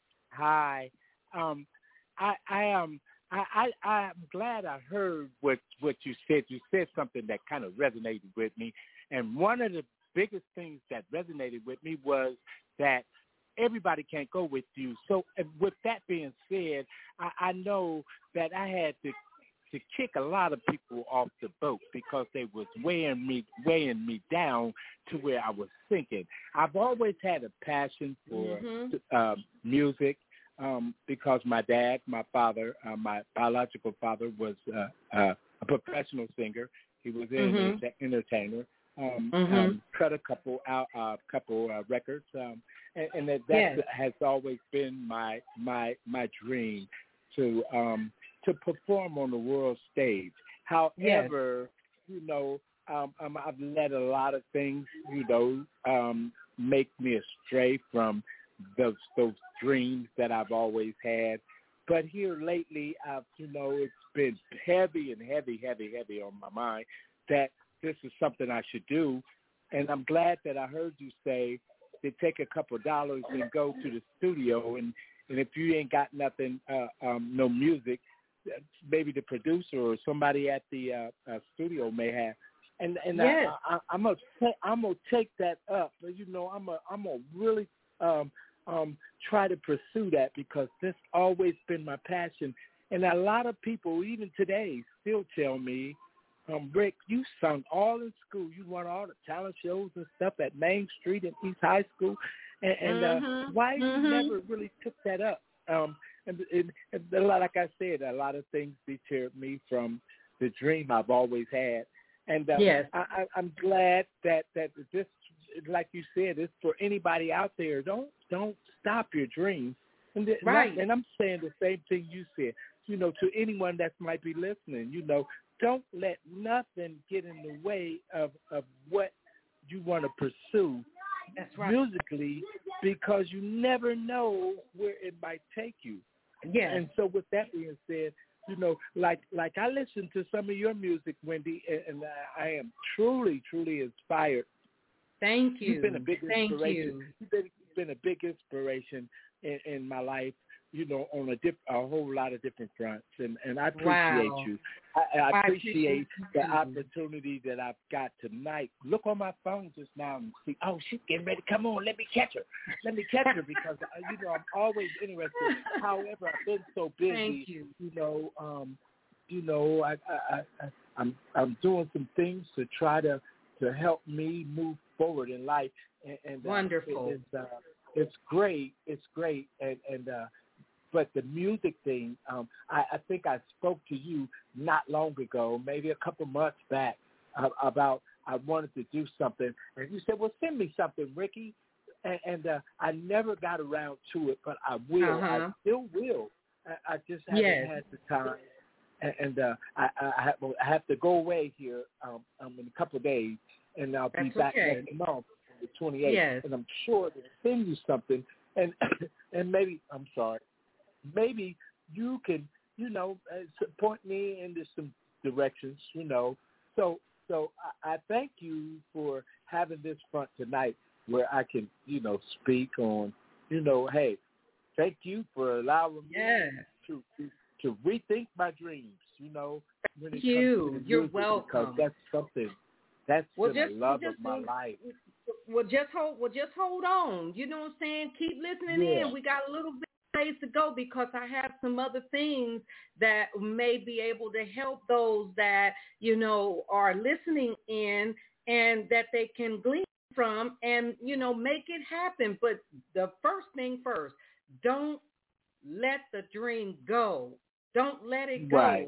hi. Um, I, I um, I, I, I'm glad I heard what, what you said. You said something that kind of resonated with me. And one of the biggest things that resonated with me was that everybody can't go with you. So with that being said, I, I know that I had to to kick a lot of people off the boat because they was weighing me weighing me down to where I was sinking. I've always had a passion for mm-hmm. uh, music um, because my dad, my father, uh, my biological father was uh, uh, a professional singer. He was an mm-hmm. entertainer. Um, mm-hmm. um, cut a couple out, uh, couple uh, records, um, and, and that, that yes. has always been my my my dream to um, to perform on the world stage. However, yes. you know, um, um, I've let a lot of things, you know, um, make me astray from those those dreams that I've always had. But here lately, I've you know, it's been heavy and heavy, heavy, heavy on my mind that this is something I should do, and I'm glad that I heard you say to take a couple of dollars and go to the studio, and, and if you ain't got nothing, uh, um, no music, maybe the producer or somebody at the uh, uh, studio may have. And and yes. I, I, I'm gonna I'm gonna take that up. But you know, I'm a I'm gonna really um, um, try to pursue that because this always been my passion. And a lot of people, even today, still tell me, Um, Rick, you sung all in school. You won all the talent shows and stuff at Main Street and East High School. And, and mm-hmm. uh, why mm-hmm. you never really took that up? Um, and, and, and a lot, like I said, a lot of things deterred me from the dream I've always had. And uh, yes. I, I, I'm glad that, that this, like you said, is for anybody out there. Don't don't stop your dreams. And, the, right. and, I, and I'm saying the same thing you said. You know, to anyone that might be listening, you know, don't let nothing get in the way of, of what you want to pursue That's right. musically because you never know where it might take you. Yes. And so with that being said, you know, like like I listen to some of your music, Wendy, and, and I am truly, truly inspired. Thank you. You've been a big Thank inspiration. you. You've been, been a big inspiration in, in my life, you know, on a, diff, a whole lot of different fronts. And, and I appreciate wow. you. I, I appreciate I appreciate the you. opportunity that I've got tonight. Look on my phone just now and see, oh, she's getting ready to come on. Let me catch her. Let me catch her because, uh, you know, I'm always interested. However, I've been so busy, Thank you. you know, um, you know, I, I, I, I'm I'm doing some things to try to, to help me move forward in life. And, and uh, wonderful. It, it's, uh, it's great. It's great. And, and uh, but the music thing, um, I, I think I spoke to you not long ago, maybe a couple months back, uh, about I wanted to do something. And you said, well, send me something, Ricky. And, and uh, I never got around to it, but I will. Uh-huh. I still will. I, I just haven't yes. had the time. And, and uh, I, I, have, I have to go away here um, um, in a couple of days, and I'll That's be back okay. next month on the twenty-eighth. Yes. And I'm sure to send you something. And and maybe, I'm sorry, maybe you can, you know, uh, point me into some directions, you know. So so I, I thank you for having this front tonight where I can, you know, speak on, you know, hey, thank you for allowing me yes. to, to to rethink my dreams, you know. When Thank it you. comes to You're music, welcome. because that's something, that's well, been just, the love just, of my life. Well, just hold. Well, just hold on. You know what I'm saying? Keep listening Yeah. in. We got a little bit of ways to go because I have some other things that may be able to help those that you know are listening in and that they can glean from and you know make it happen. But the first thing first, don't let the dream go. Don't let it go. Right.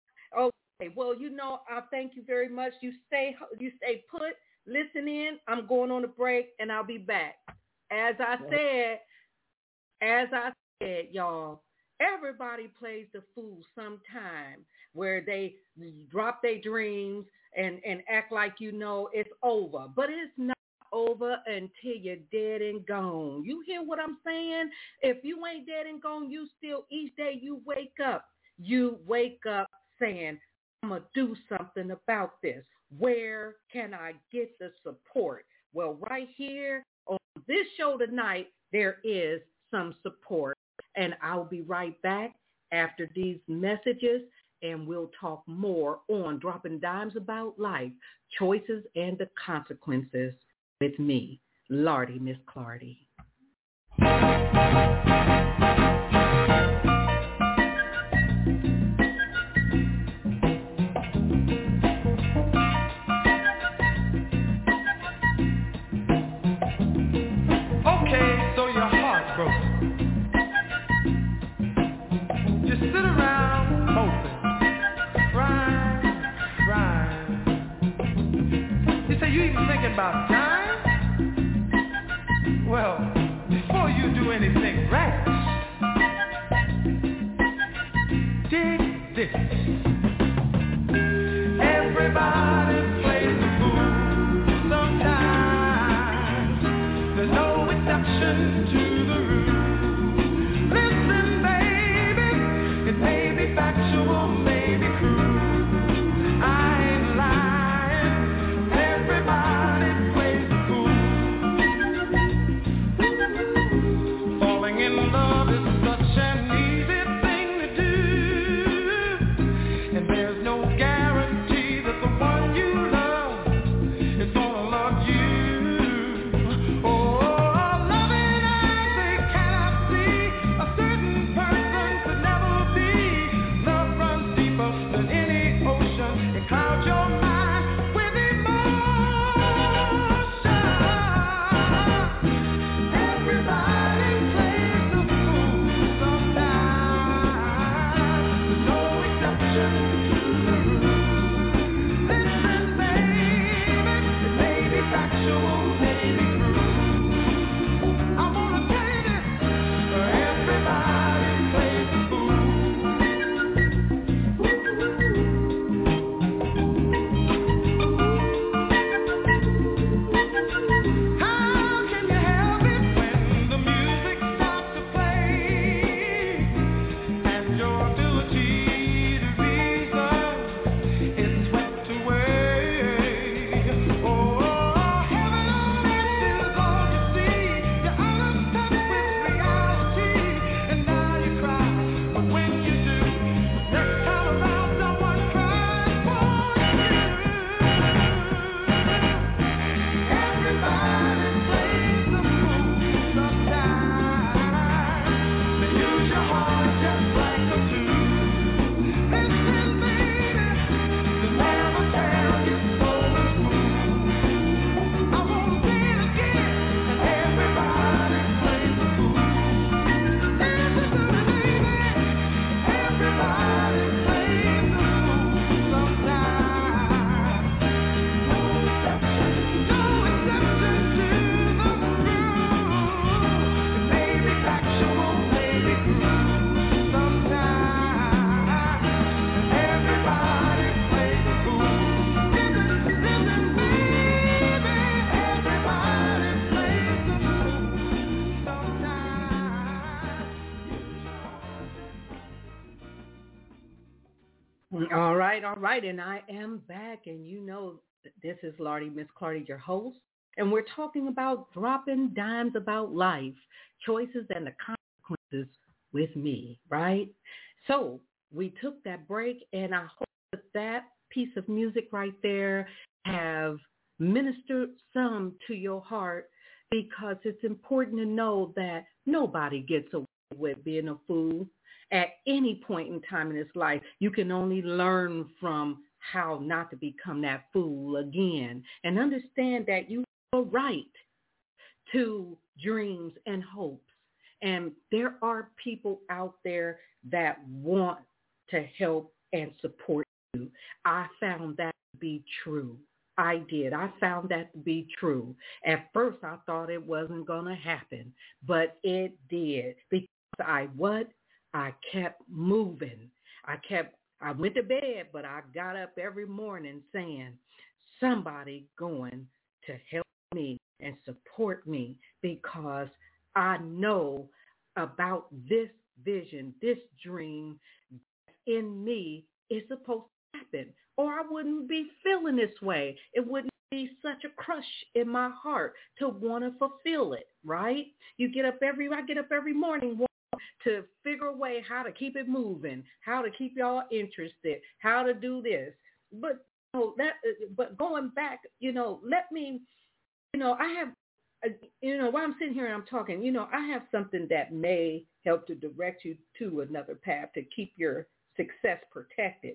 Okay. Well, you know, I thank you very much. You stay. You stay put. Listen in. I'm going on a break, and I'll be back. As I said, as I said, y'all, Everybody plays the fool sometime where they drop their dreams and, and act like you know it's over. But it's not over until you're dead and gone. You hear what I'm saying? If you ain't dead and gone, you still, each day you wake up, you wake up saying, I'm going to do something about this. Where can I get the support? Well, right here on this show tonight, there is some support. And I'll be right back after these messages, and we'll talk more on Dropping Dimes About Life, Choices and the Consequences with me, Lardy Miss Clardy. Okay, so your heart broke. You sit around hoping, crying, crying. You say you even thinking about dying? Well, before you do anything rash, dig this. Everybody plays the fool sometimes. There's no exception to the rule. Listen, baby, it may be factual, may be cruel. I ain't lying. Everybody plays the fool. Falling in love is such an easy thing to do, and there's no guarantee that the one you love is gonna love you. Oh, loving eyes, they cannot see. A certain person could never be. Love runs deeper than any ocean. It clouds your mind with emotion. Everybody plays the fool sometimes. There's no exception to the rule. Listen, baby, it may be factual, may be true. I wanna tell you this, everybody plays the fool. How can you help it when the music starts to play and your ability to reason is swept away? Oh, heaven on earth is all you see. You're out of touch with reality, and now you cry. But when you do, next time around, someone cries for you. Everybody plays the fool sometimes. They use your heart just like a tool. Listen, baby, they never tell you so the fool. I won't say it again, and everybody plays the fool. Listen to me, baby, everybody plays the fool sometimes. No exception, no exception to the rule. It may be factual, may be cruel sometimes. Everybody plays the fool. Listen, listen, baby, everybody plays the fool sometimes. All right, all right. And I am back. And you know, th- this is Lardy Miss Clardy, your host. And we're talking about dropping dimes about life, choices and the consequences with me, right? So we took that break, and I hope that that piece of music right there have ministered some to your heart, because it's important to know that nobody gets away with being a fool at any point in time in his life. You can only learn from how not to become that fool again, and understand that you have a right to dreams and hopes. And there are people out there that want to help and support you. I found that to be true. I did. I found that to be true. At first, I thought it wasn't going to happen, but it did, because I what? I kept moving. I kept, I went to bed, but I got up every morning saying, somebody going to help me and support me because I know about this vision, this dream in me is supposed to happen, or I wouldn't be feeling this way. It wouldn't be such a crush in my heart to want to fulfill it, right? You get up every, I get up every morning to figure a way how to keep it moving, how to keep y'all interested, how to do this. But you know, that, but going back, you know, let me, you know, I have, uh, you know, while I'm sitting here and I'm talking, you know, I have something that may help to direct you to another path to keep your success protected.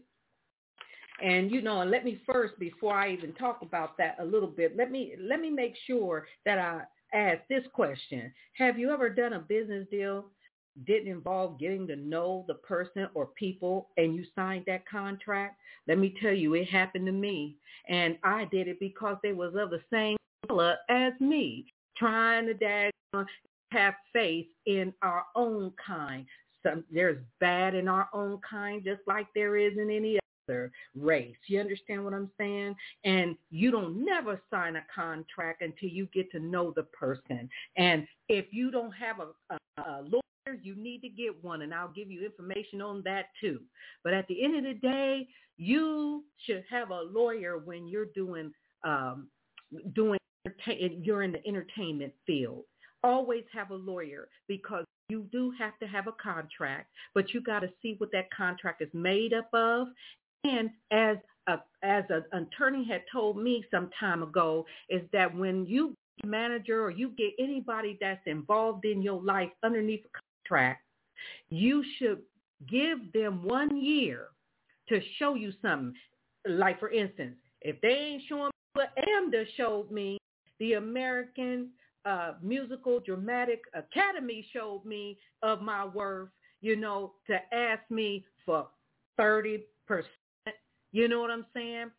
And, you know, and let me first, before I even talk about that a little bit, let me, let me make sure that I ask this question. Have you ever done a business deal didn't involve getting to know the person or people and you signed that contract? Let me tell you, it happened to me. And I did it because they was of the same color as me, trying to dag- have faith in our own kind. Some, there's bad in our own kind, just like there is in any other race. You understand what I'm saying? And you don't never sign a contract until you get to know the person. And if you don't have a, a, a lawyer, you need to get one, and I'll give you information on that too. But at the end of the day, you should have a lawyer when you're doing um, doing you're in the entertainment field. Always have a lawyer, because you do have to have a contract, but you got to see what that contract is made up of. And as a, as an attorney had told me some time ago, is that when you get a manager or you get anybody that's involved in your life underneath a contract, you should give them one year to show you something. Like, for instance, if they ain't showing me what AMDA showed me, the American uh, Musical Dramatic Academy showed me of my worth, you know, to ask me for thirty percent, you know what I'm saying?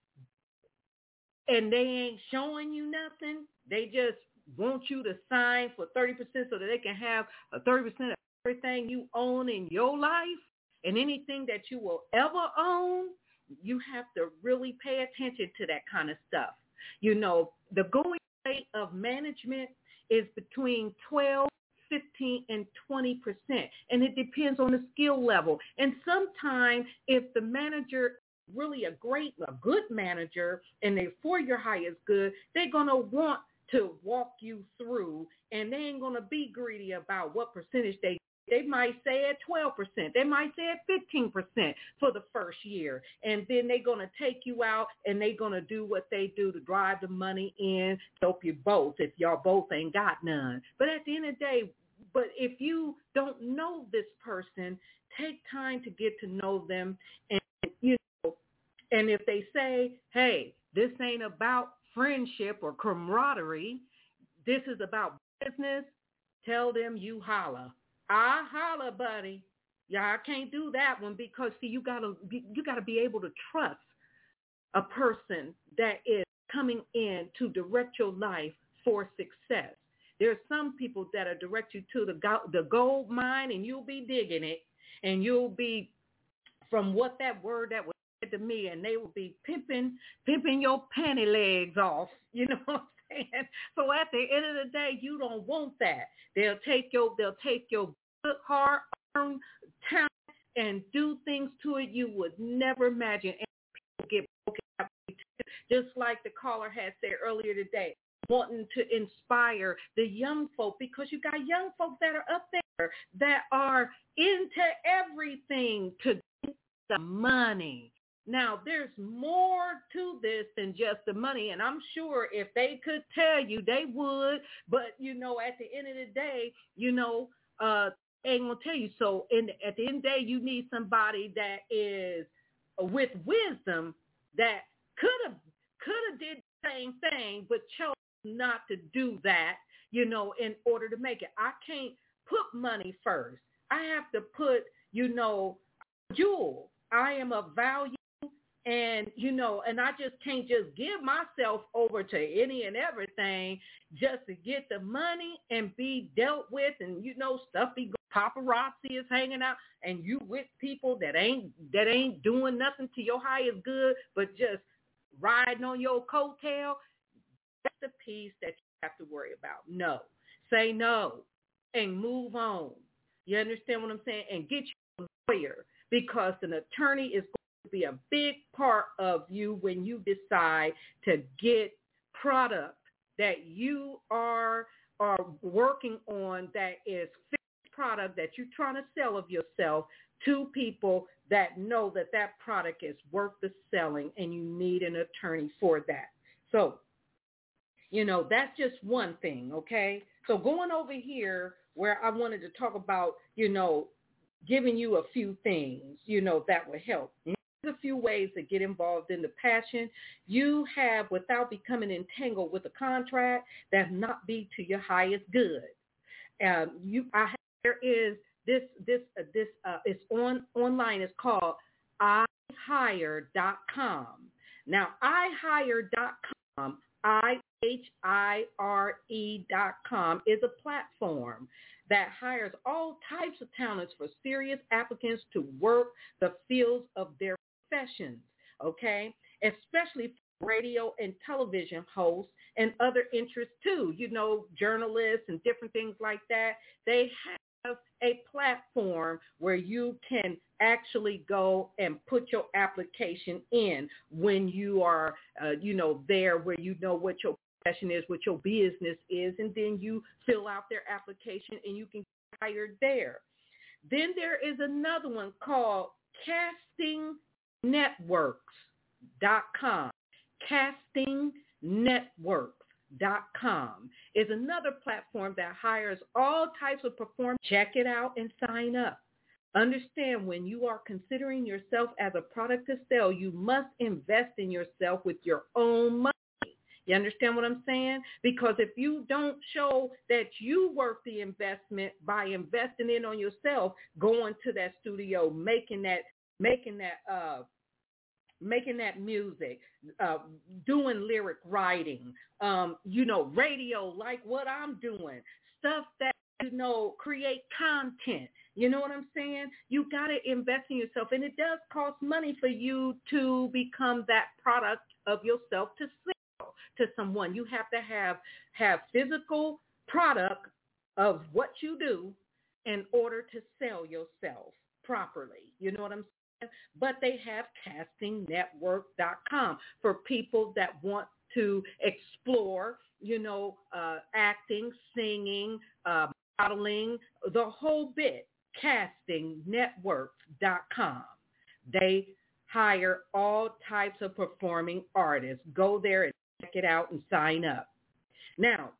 And they ain't showing you nothing. They just want you to sign for thirty percent so that they can have a thirty percent of everything you own in your life and anything that you will ever own. You have to really pay attention to that kind of stuff. You know, the going rate of management is between twelve, fifteen, and twenty percent. And it depends on the skill level. And sometimes if the manager is really a great, a good manager, and their four-year high is good, they're going to want to walk you through, and they ain't going to be greedy about what percentage they They might say at twelve percent. They might say at fifteen percent for the first year. And then they're going to take you out and they're going to do what they do to drive the money in, help you both if y'all both ain't got none. But at the end of the day, but if you don't know this person, take time to get to know them. And, you know, and if they say, hey, this ain't about friendship or camaraderie, this is about business, tell them you holla. I holla, buddy. Yeah, I can't do that one because, see, you gotta be, you gotta be able to trust a person that is coming in to direct your life for success. There are some people that'll direct you to the go- the gold mine, and you'll be digging it, and you'll be, from what that word that was said to me, and they will be pimping pimping your panty legs off. You know what I'm saying? So at the end of the day, you don't want that. They'll take your they'll take your good hard-earned talent and do things to it you would never imagine, and people get broken up. Just like the caller had said earlier today, wanting to inspire the young folk, because you got young folk that are up there that are into everything to get the money. Now, there's more to this than just the money, and I'm sure if they could tell you, they would. But, you know, at the end of the day, you know, uh, they ain't going to tell you. So in, at the end of the day, you need somebody that is with wisdom that could have could have did the same thing, but chose not to do that, you know, in order to make it. I can't put money first. I have to put, you know, jewel. I am of value. And, you know, and I just can't just give myself over to any and everything just to get the money and be dealt with, and, you know, stuff be paparazzi is hanging out, and you with people that ain't that ain't doing nothing to your highest good, but just riding on your coattail, that's the piece that you have to worry about. No. Say no and move on. You understand what I'm saying? And get you a lawyer, because an attorney is going to be a big part of you when you decide to get product that you are are working on that is fixed product that you're trying to sell of yourself to people that know that that product is worth the selling, and you need an attorney for that. So, you know, that's just one thing, okay? So going over here where I wanted to talk about, you know, giving you a few things, you know, that will help. Here's a few ways to get involved in the passion you have without becoming entangled with a contract that not be to your highest good. Um, you, I, there is this, this, uh, this, uh, it's on online. It's called i hire dot com. Now, i hire dot com, I H I R E dot com is a platform that hires all types of talents for serious applicants to work the fields of their professions, okay, especially radio and television hosts and other interests too, you know, journalists and different things like that. They have a platform where you can actually go and put your application in when you are, uh, you know, there where you know what your profession is, what your business is, and then you fill out their application and you can get hired there. Then there is another one called casting networks dot com. casting networks dot com is another platform that hires all types of performers. Check it out and sign up. Understand, when you are considering yourself as a product to sell, you must invest in yourself with your own money. You understand what I'm saying? Because if you don't show that you worth the investment by investing in on yourself, going to that studio, making that, making that, uh, making that music, uh, doing lyric writing, um, you know, radio like what I'm doing, stuff that, you know, create content. You know what I'm saying? You got to invest in yourself, and it does cost money for you to become that product of yourself to sell to someone. You have to have have physical product of what you do in order to sell yourself properly. You know what I'm saying? But they have casting network dot com for people that want to explore, you know, uh, acting, singing, uh, modeling, the whole bit. casting network dot com. They hire all types of performing artists. Go there and check it out and sign up. Now,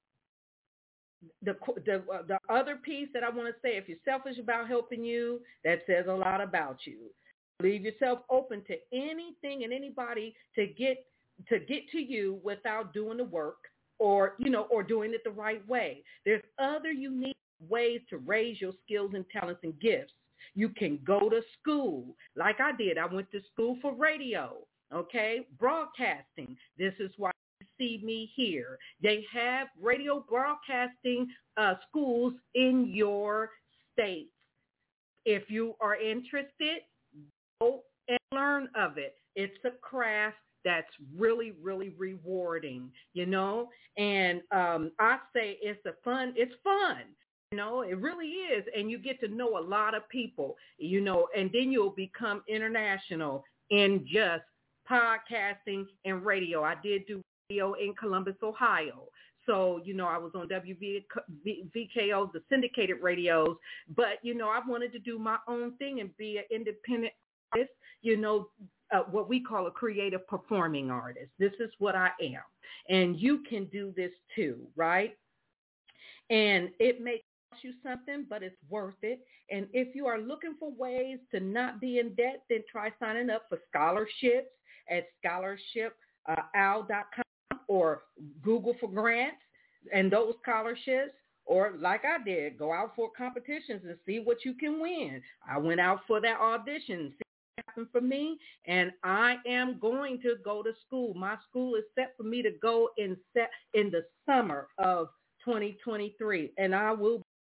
the the uh, the other piece that I want to say, if you're selfish about helping you, that says a lot about you. Leave yourself open to anything and anybody to get to get to you without doing the work, or you know, or doing it the right way. There's other unique ways to raise your skills and talents and gifts. You can go to school like I did. I went to school for radio, okay, broadcasting. This is why you see me here. They have radio broadcasting uh, schools in your state. If you are interested, go and learn of it. It's a craft that's really, really rewarding, you know, and um, I say it's a fun, it's fun. You know, it really is. And you get to know a lot of people, you know, and then you'll become international in just podcasting and radio. I did do radio in Columbus, Ohio. So, you know, I was on W V K O, the syndicated radios. But, you know, I wanted to do my own thing and be an independent artist, you know, uh, what we call a creative performing artist. This is what I am. And you can do this too, right? And it makes you something, but it's worth it. And if you are looking for ways to not be in debt, then try signing up for scholarships at scholarship owl dot com or Google for grants and those scholarships. Or like I did, go out for competitions and see what you can win. I went out for that audition, see what happened for me, and I am going to go to school. My school is set for me to go in set in the summer of twenty twenty-three, and I will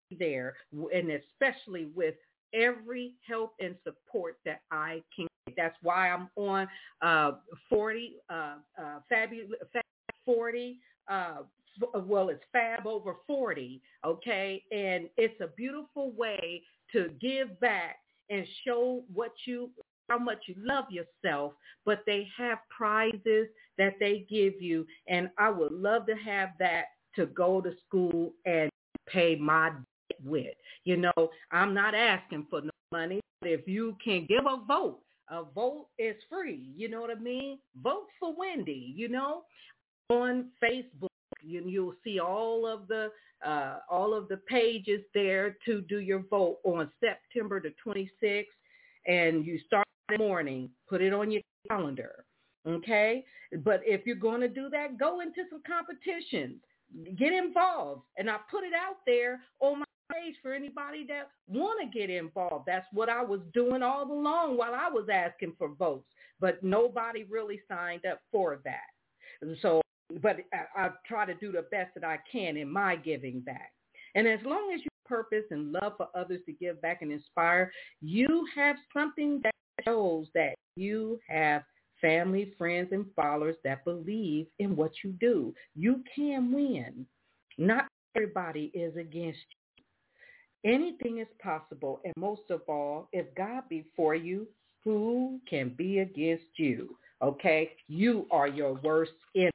there, and especially with every help and support that I can get. That's why I'm on uh, forty, uh, uh, Fabulous Fab forty, uh, well, it's Fab over forty, okay? And it's a beautiful way to give back and show what you, how much you love yourself, but they have prizes that they give you, and I would love to have that to go to school and pay my debt with. You know, I'm not asking for no money. If you can give a vote, a vote is free. You know what I mean? Vote for Wendy, you know, on Facebook. You, you'll see all of the uh, all of the pages there to do your vote on September the twenty-sixth, and you start in the morning. Put it on your calendar, okay? But if you're going to do that, go into some competitions. Get involved, and I put it out there on my page for anybody that want to get involved. That's what I was doing all along while I was asking for votes, but nobody really signed up for that. So, but I, I try to do the best that I can in my giving back. And as long as you purpose and love for others to give back and inspire, you have something that shows that you have family, friends, and followers that believe in what you do. You can win. Not everybody is against you. Anything is possible, and most of all, if God be for you, who can be against you? Okay? You are your worst enemy.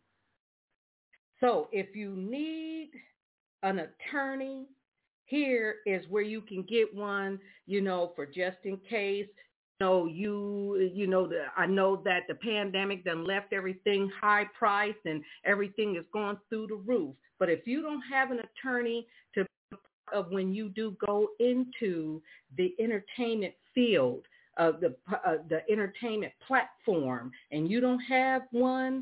So if you need an attorney, here is where you can get one, you know, for just in case. You know, you, you know, the, I know that the pandemic done left everything high priced and everything is going through the roof. But if you don't have an attorney to of when you do go into the entertainment field, uh, the uh, the entertainment platform, and you don't have one,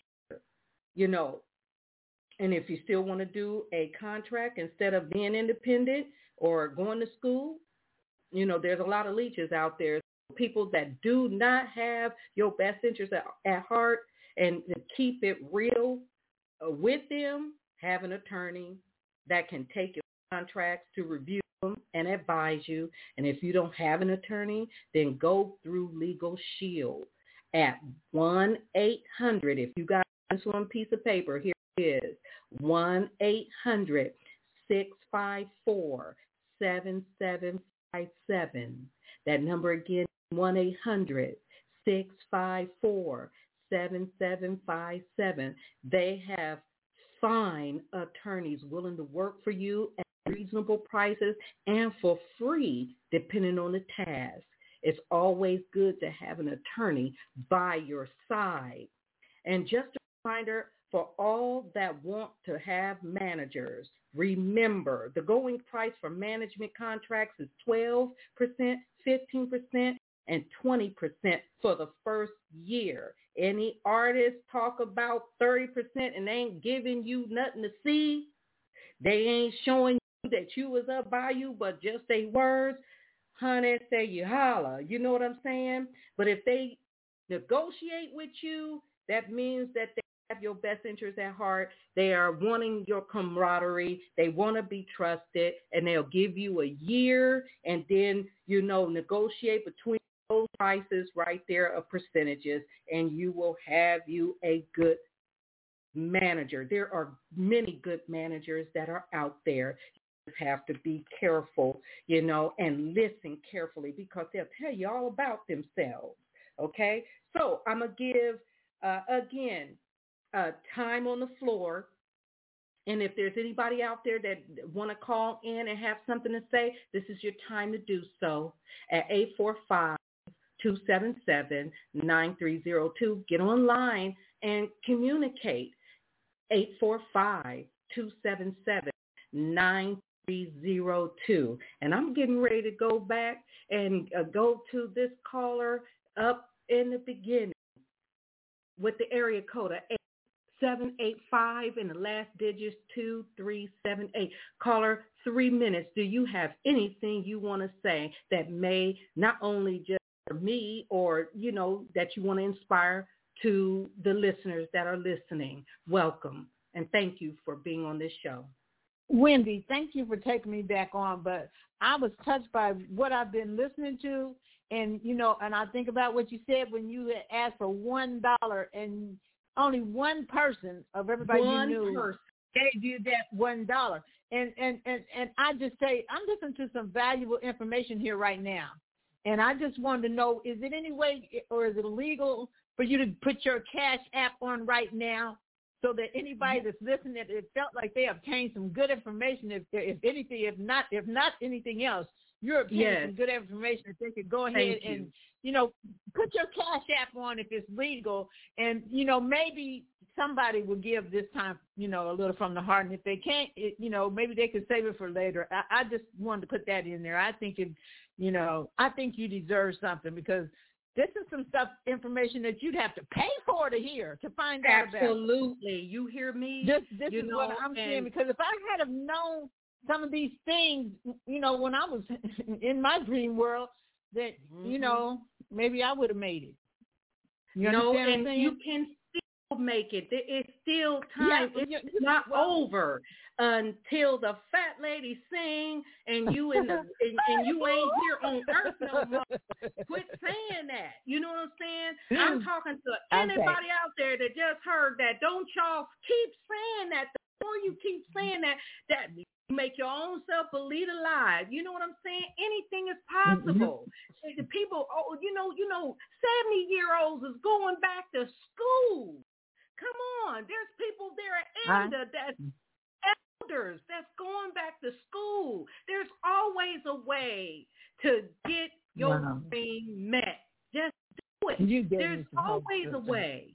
you know, and if you still want to do a contract instead of being independent or going to school, you know, there's a lot of leeches out there, people that do not have your best interests at, at heart, and to keep it real uh, with them, have an attorney that can take your contracts to review them and advise you. And if you don't have an attorney, then go through Legal Shield at one eight hundred. If you got this one piece of paper, here it is, one eight hundred, six five four, seven seven five seven. That number again, one eight hundred, six five four, seven seven five seven. They have fine attorneys willing to work for you at reasonable prices and for free, depending on the task. It's always good to have an attorney by your side. And just a reminder for all that want to have managers, remember the going price for management contracts is twelve percent, fifteen percent, and twenty percent for the first year. Any artist talk about thirty percent and ain't giving you nothing to see, they ain't showing you that you was up by you, but just they words, honey, say you holler. You know what I'm saying? But if they negotiate with you, that means that they have your best interests at heart. They are wanting your camaraderie. They want to be trusted, and they'll give you a year and then, you know, negotiate between those prices right there of percentages, and you will have you a good manager. There are many good managers that are out there. You just have to be careful, you know, and listen carefully, because they'll tell you all about themselves. Okay? So I'm going to give, uh, again, uh, time on the floor. And if there's anybody out there that want to call in and have something to say, this is your time to do so at eight four five, two seven seven, nine three zero two. Get online and communicate. eight four five, two seven seven, nine three zero two. And I'm getting ready to go back and uh, go to this caller up in the beginning with the area code of eight seven eight five and the last digits two three seven eight. Caller, three minutes. Do you have anything you want to say that may not only just for me or, you know, that you want to inspire to the listeners that are listening? Welcome, and thank you for being on this show. Wendy, thank you for taking me back on, but I was touched by what I've been listening to, and, you know, and I think about what you said when you had asked for one dollar, and only one person of everybody One you knew person. gave you that one dollar. And, and, and, and I just say, I'm listening to some valuable information here right now, and I just wanted to know, is it any way, or is it illegal for you to put your Cash App on right now, so that anybody that's listening, that it felt like they obtained some good information, if if anything, if not if not anything else, you're obtaining Yes. some good information that they could go ahead Thank and, you. you know, put your Cash App on if it's legal, and, you know, maybe somebody will give this time, you know, a little from the heart, and if they can't, it, you know, maybe they could save it for later. I, I just wanted to put that in there. I think, it, you know, I think you deserve something, because this is some stuff, information that you'd have to pay for to hear, to find out about. Absolutely. You hear me? This, this you is know, what I'm saying, because if I had have known some of these things, you know, when I was in my dream world, that, mm-hmm. you know, maybe I would have made it. You no, understand and what I'm saying? you can still make it. It's still time. Yeah, it's you, not well, over until the fat lady sing and you in the and, and you ain't here on earth no more. Quit saying that. You know what I'm saying? I'm talking to anybody okay. out there that just heard that. Don't y'all keep saying that. The more you keep saying that, that you make your own self believe alive. You know what I'm saying? Anything is possible. Mm-hmm. The people, oh, you know, you know, seventy year olds is going back to school. Come on, there's people there at ENDA that's elders that's going back to school. There's always a way to get your wow. dream met. Just do it. You gave There's me some always hope, a way.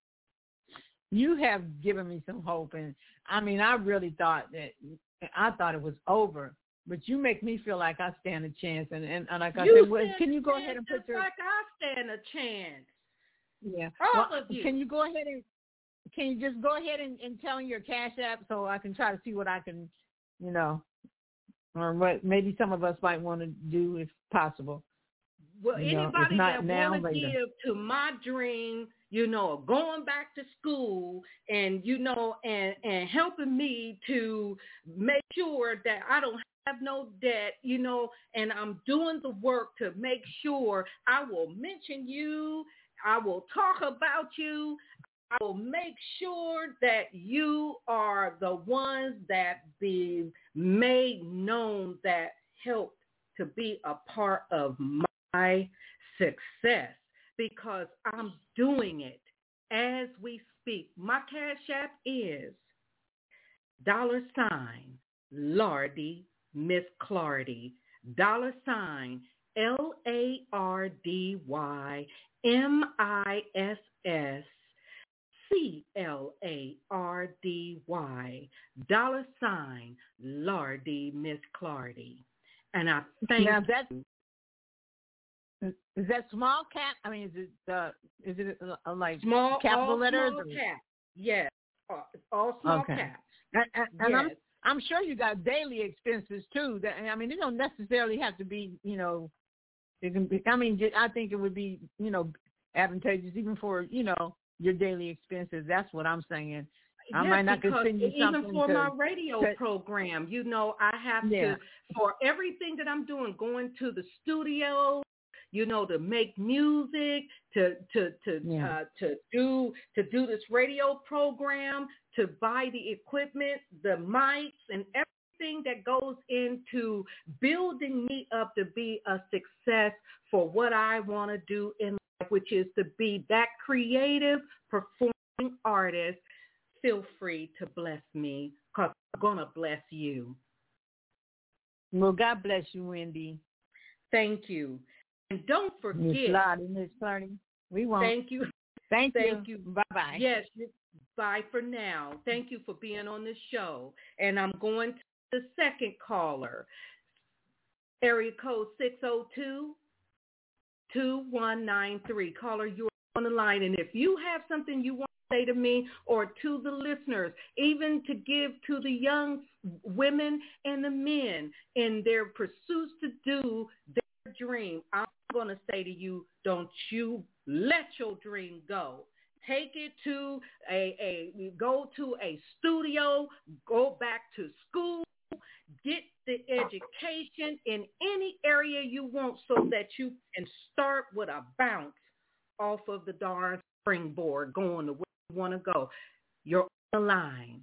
You have given me some hope, and I mean, I really thought that I thought it was over, but you make me feel like I stand a chance. And and, and like I you said, well, can you go ahead and put your like I stand a chance. Yeah. All well, of you. Can you go ahead and can you just go ahead and, and tell me your Cash App so I can try to see what I can, you know, or what maybe some of us might want to do if possible. Well, you know, anybody that want to give to my dream, you know, going back to school and, you know, and, and helping me to make sure that I don't have no debt, you know, and I'm doing the work to make sure I will mention you. I will talk about you. I will make sure that you are the ones that be made known that helped to be a part of my success, because I'm doing it as we speak. My Cash App is dollar sign Lardy Miss Clardy, dollar sign L A R D Y M I S S C L A R D Y, dollar sign Lardy Miss Clardy. And I thank now that, is that small cap? I mean, is it uh, is it uh, like small, capital all letters? Small or? cap. Yes, all, all small okay. cap. And, and, and yes. I'm I'm sure you got daily expenses too. That, I mean, they don't necessarily have to be, you know, it can be. I mean, I think it would be, you know, advantageous even for, you know, your daily expenses. That's what I'm saying. I yes, might not because continue even something for to, my radio to, program, you know, I have yeah. to, for everything that I'm doing, going to the studio, you know, to make music, to to to yeah. uh, to do to do this radio program, to buy the equipment, the mics, and everything that goes into building me up to be a success for what I want to do in life, which is to be that creative performing artist. Feel free to bless me, because I'm going to bless you. Well, God bless you, Wendy. Thank you. And don't forget. Miss Lottie, Miss Clardy. We won't. Thank you. Thank, Thank you. you. Bye-bye. Yes. Bye for now. Thank you for being on the show. And I'm going to the second caller. Area code six oh two, two one nine three. Caller, you're on the line. And if you have something you want to say to me or to the listeners, even to give to the young women and the men in their pursuits to do their dream, I'm going to say to you, don't you let your dream go. take it to a, a go to a studio, go back to school, get the education in any area you want so that you can start with a bounce off of the darn springboard going to where you want to go. You're on the line.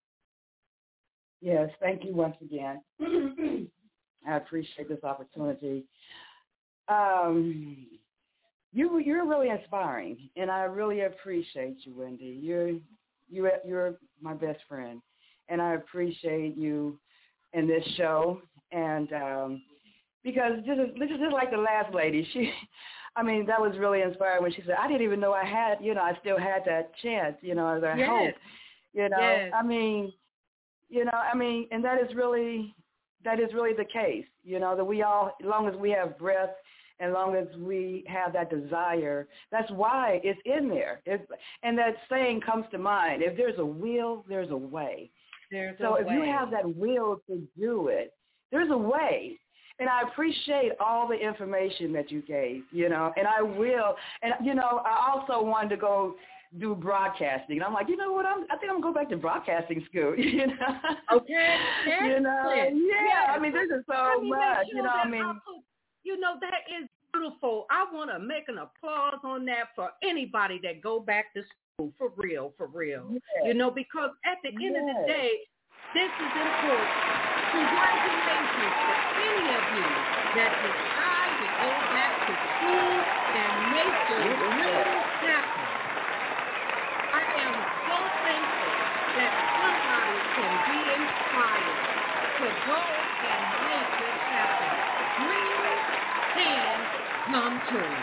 Yes, thank you once again. I appreciate this opportunity. Um, you, you're really inspiring, and I really appreciate you, Wendy. You're, you're, you're my best friend, and I appreciate you in this show. And um, because this is, this is just like the last lady. She, I mean, that was really inspiring when she said, "I didn't even know I had, you know, I still had that chance, you know, as I Yes. hope." You know, Yes. I mean, you know, I mean, and that is really, that is really the case, you know, that we all, as long as we have breath, as long as we have that desire, that's why it's in there. It's, and that saying comes to mind, if there's a will, there's a way. There's so a if way. you have that will to do it, there's a way. And I appreciate all the information that you gave, you know, and I will. And, you know, I also wanted to go do broadcasting. And I'm like, you know what, I'm, I think I'm going to go back to broadcasting school, you know. Okay. You know, yeah, yes. I mean, this is so I mean, much, you you know, know, I mean. also, you know, that is beautiful. I want to make an applause on that for anybody that go back to school, for real, for real. Yes. You know, because at the end Yes. of the day, this is important. Congratulations to any of you that decide to go back to school and make your dreams happen. I am so thankful that somebody can be inspired to go and make it happen. Dreams can come true.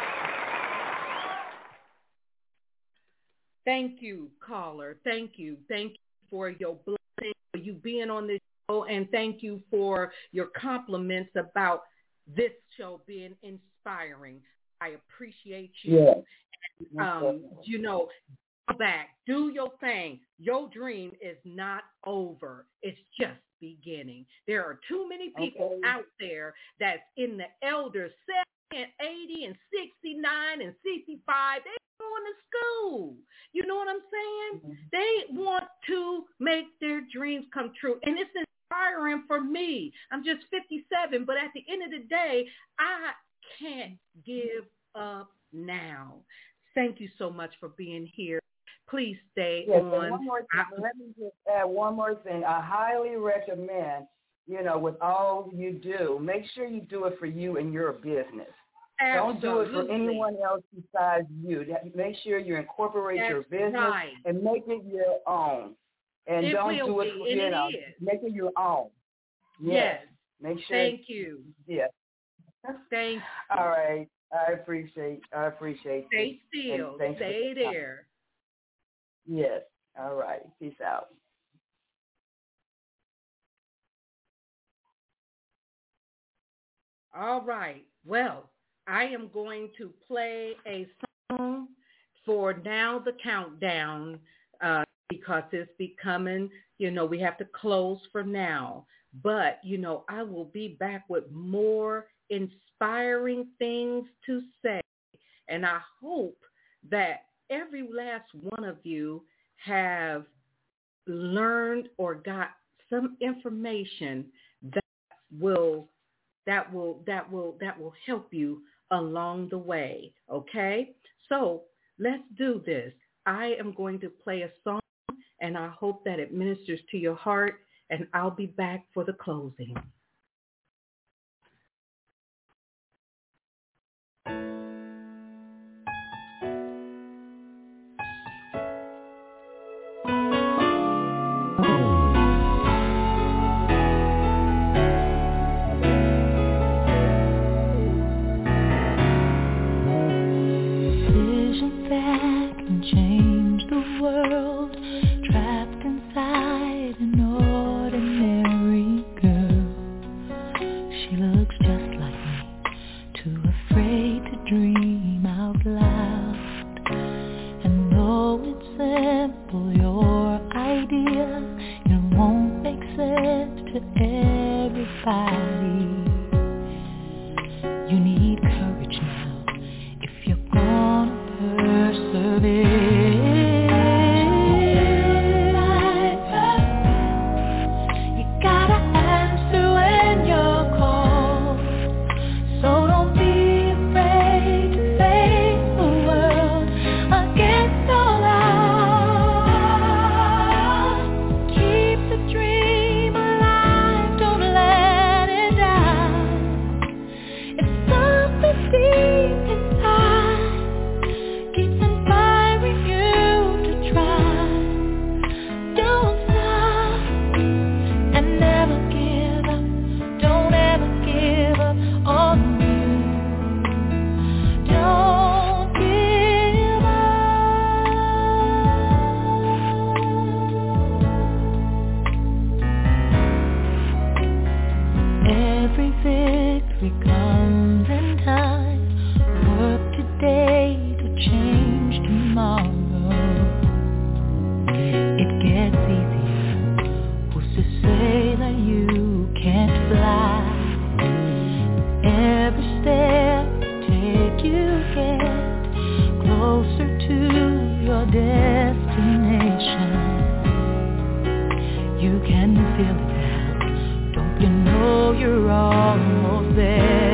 Thank you, caller. Thank you. Thank you for your blessing, for you being on this show, and thank you for your compliments about this show being inspiring. I appreciate you. Yeah. Um, you know, go back, do your thing. Your dream is not over. It's just beginning. There are too many people Okay. out there that's in the elder seventy and eighty and sixty-nine and sixty-five. They going to school. You know what I'm saying? Mm-hmm. They want to make their dreams come true. And it's inspiring for me. I'm just fifty-seven, but at the end of the day, I can't give up now. Thank you so much for being here. Please stay Yes, on. and one more thing. Let me just add one more thing. I highly recommend, you know, with all you do, make sure you do it for you and your business. Absolutely. Don't do it for anyone else besides you. Make sure you incorporate That's your business right. and make it your own. And It don't will do it be, for, and you it know, is. make it your own. Yes. Yes. Make sure. Thank you. Yes. Thank you. All right. I appreciate I appreciate Stay you. still. And thanks for Stay the time. there. Yes. All right. Peace out. All right. Well, I am going to play a song for now the countdown uh, because it's becoming, you know, we have to close for now. But, you know, I will be back with more inspiring things to say. And I hope that every last one of you have learned or got some information that will that will that will that will help you along the way. Okay? So let's do this. I am going to play a song, and I hope that it ministers to your heart, and I'll be back for the closing. Vision that can change the world, trapped inside an ordinary girl. She looks just like me, too afraid to dream out loud. And though it's simple, your idea, it won't make sense to everybody. You need courage now if you're gonna persevere. destination. You can feel it now. Don't you know you're almost there?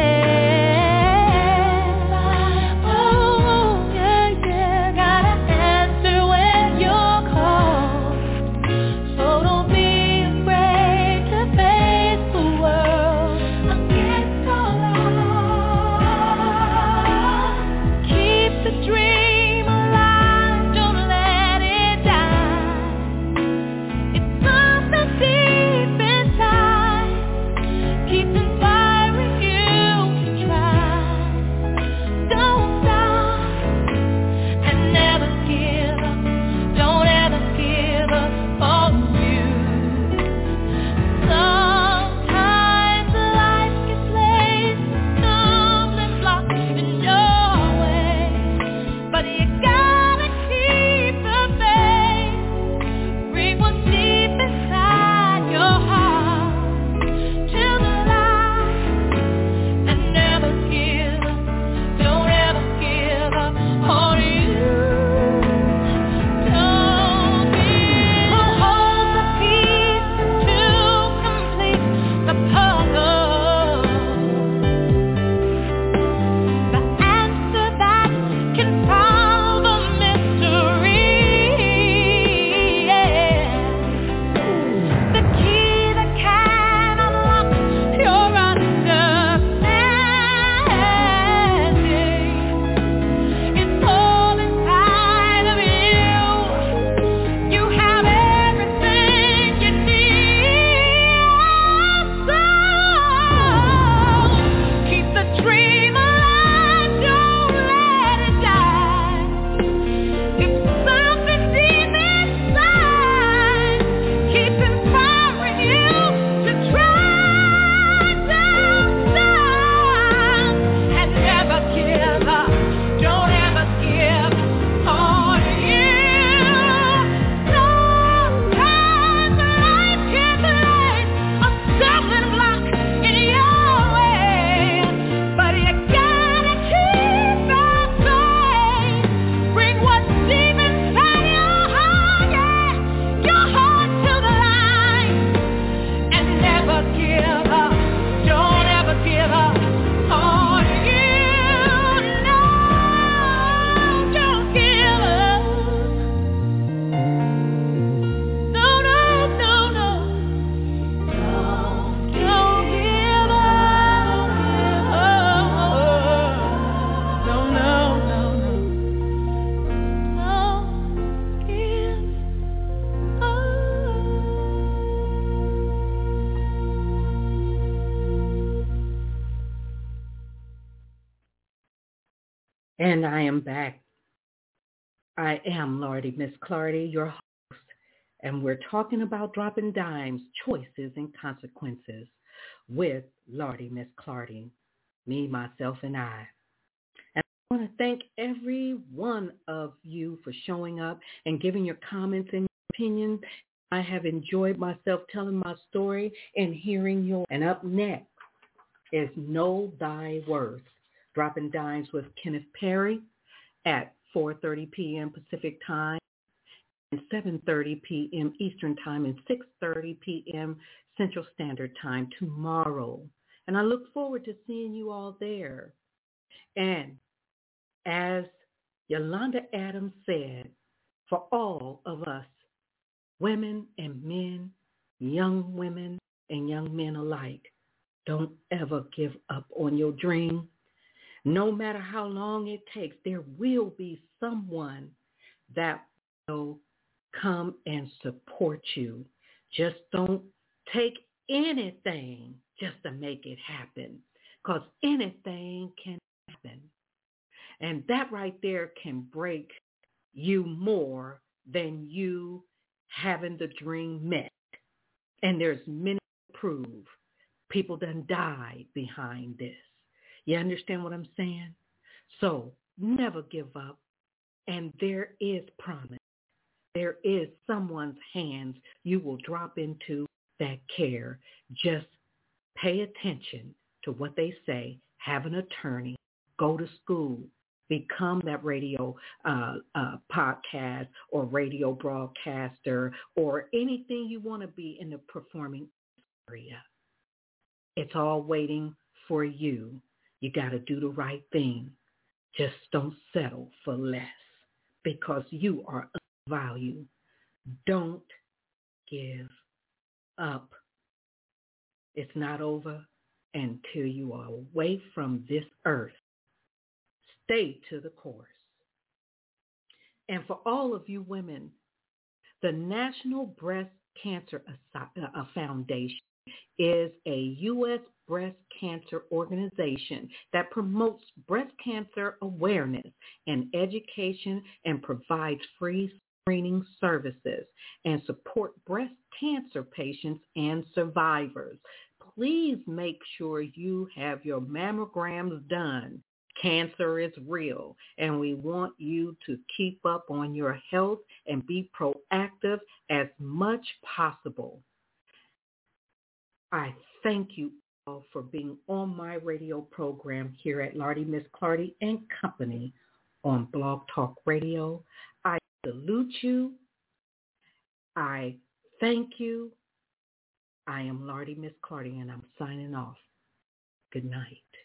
And I am back. I am Lordy, Miss Clardy, your host, and we're talking about dropping dimes, choices, and consequences with Lordy, Miss Clardy, me, myself, and I. And I want to thank every one of you for showing up and giving your comments and opinions. I have enjoyed myself telling my story and hearing your. And up next is Know Thy Worth, dropping dimes with Kenneth Perry at four thirty p.m. Pacific Time and seven thirty p.m. Eastern Time and six thirty p.m. Central Standard Time tomorrow. And I look forward to seeing you all there. And as Yolanda Adams said, for all of us, women and men, young women and young men alike, don't ever give up on your dream. No matter how long it takes, there will be someone that will come and support you. Just don't take anything just to make it happen, because anything can happen. And that right there can break you more than you having the dream met. And there's many to prove. People done died behind this. You understand what I'm saying? So never give up. And there is promise. There is someone's hands you will drop into that care. Just pay attention to what they say. Have an attorney. Go to school. become that radio uh, uh, podcast or radio broadcaster or anything you want to be in the performing area. It's all waiting for you. You got to do the right thing. Just don't settle for less because you are of value. Don't give up. It's not over until you are away from this earth. Stay to the course. And for all of you women, the National Breast Cancer Foundation is a U S breast cancer organization that promotes breast cancer awareness and education and provides free screening services and support breast cancer patients and survivors. Please make sure you have your mammograms done. Cancer is real, and we want you to keep up on your health and be proactive as much possible. I thank you all for being on my radio program here at Lardy Miss Clardy and Company on Blog Talk Radio. I salute you. I thank you. I am Lardy Miss Clardy, and I'm signing off. Good night.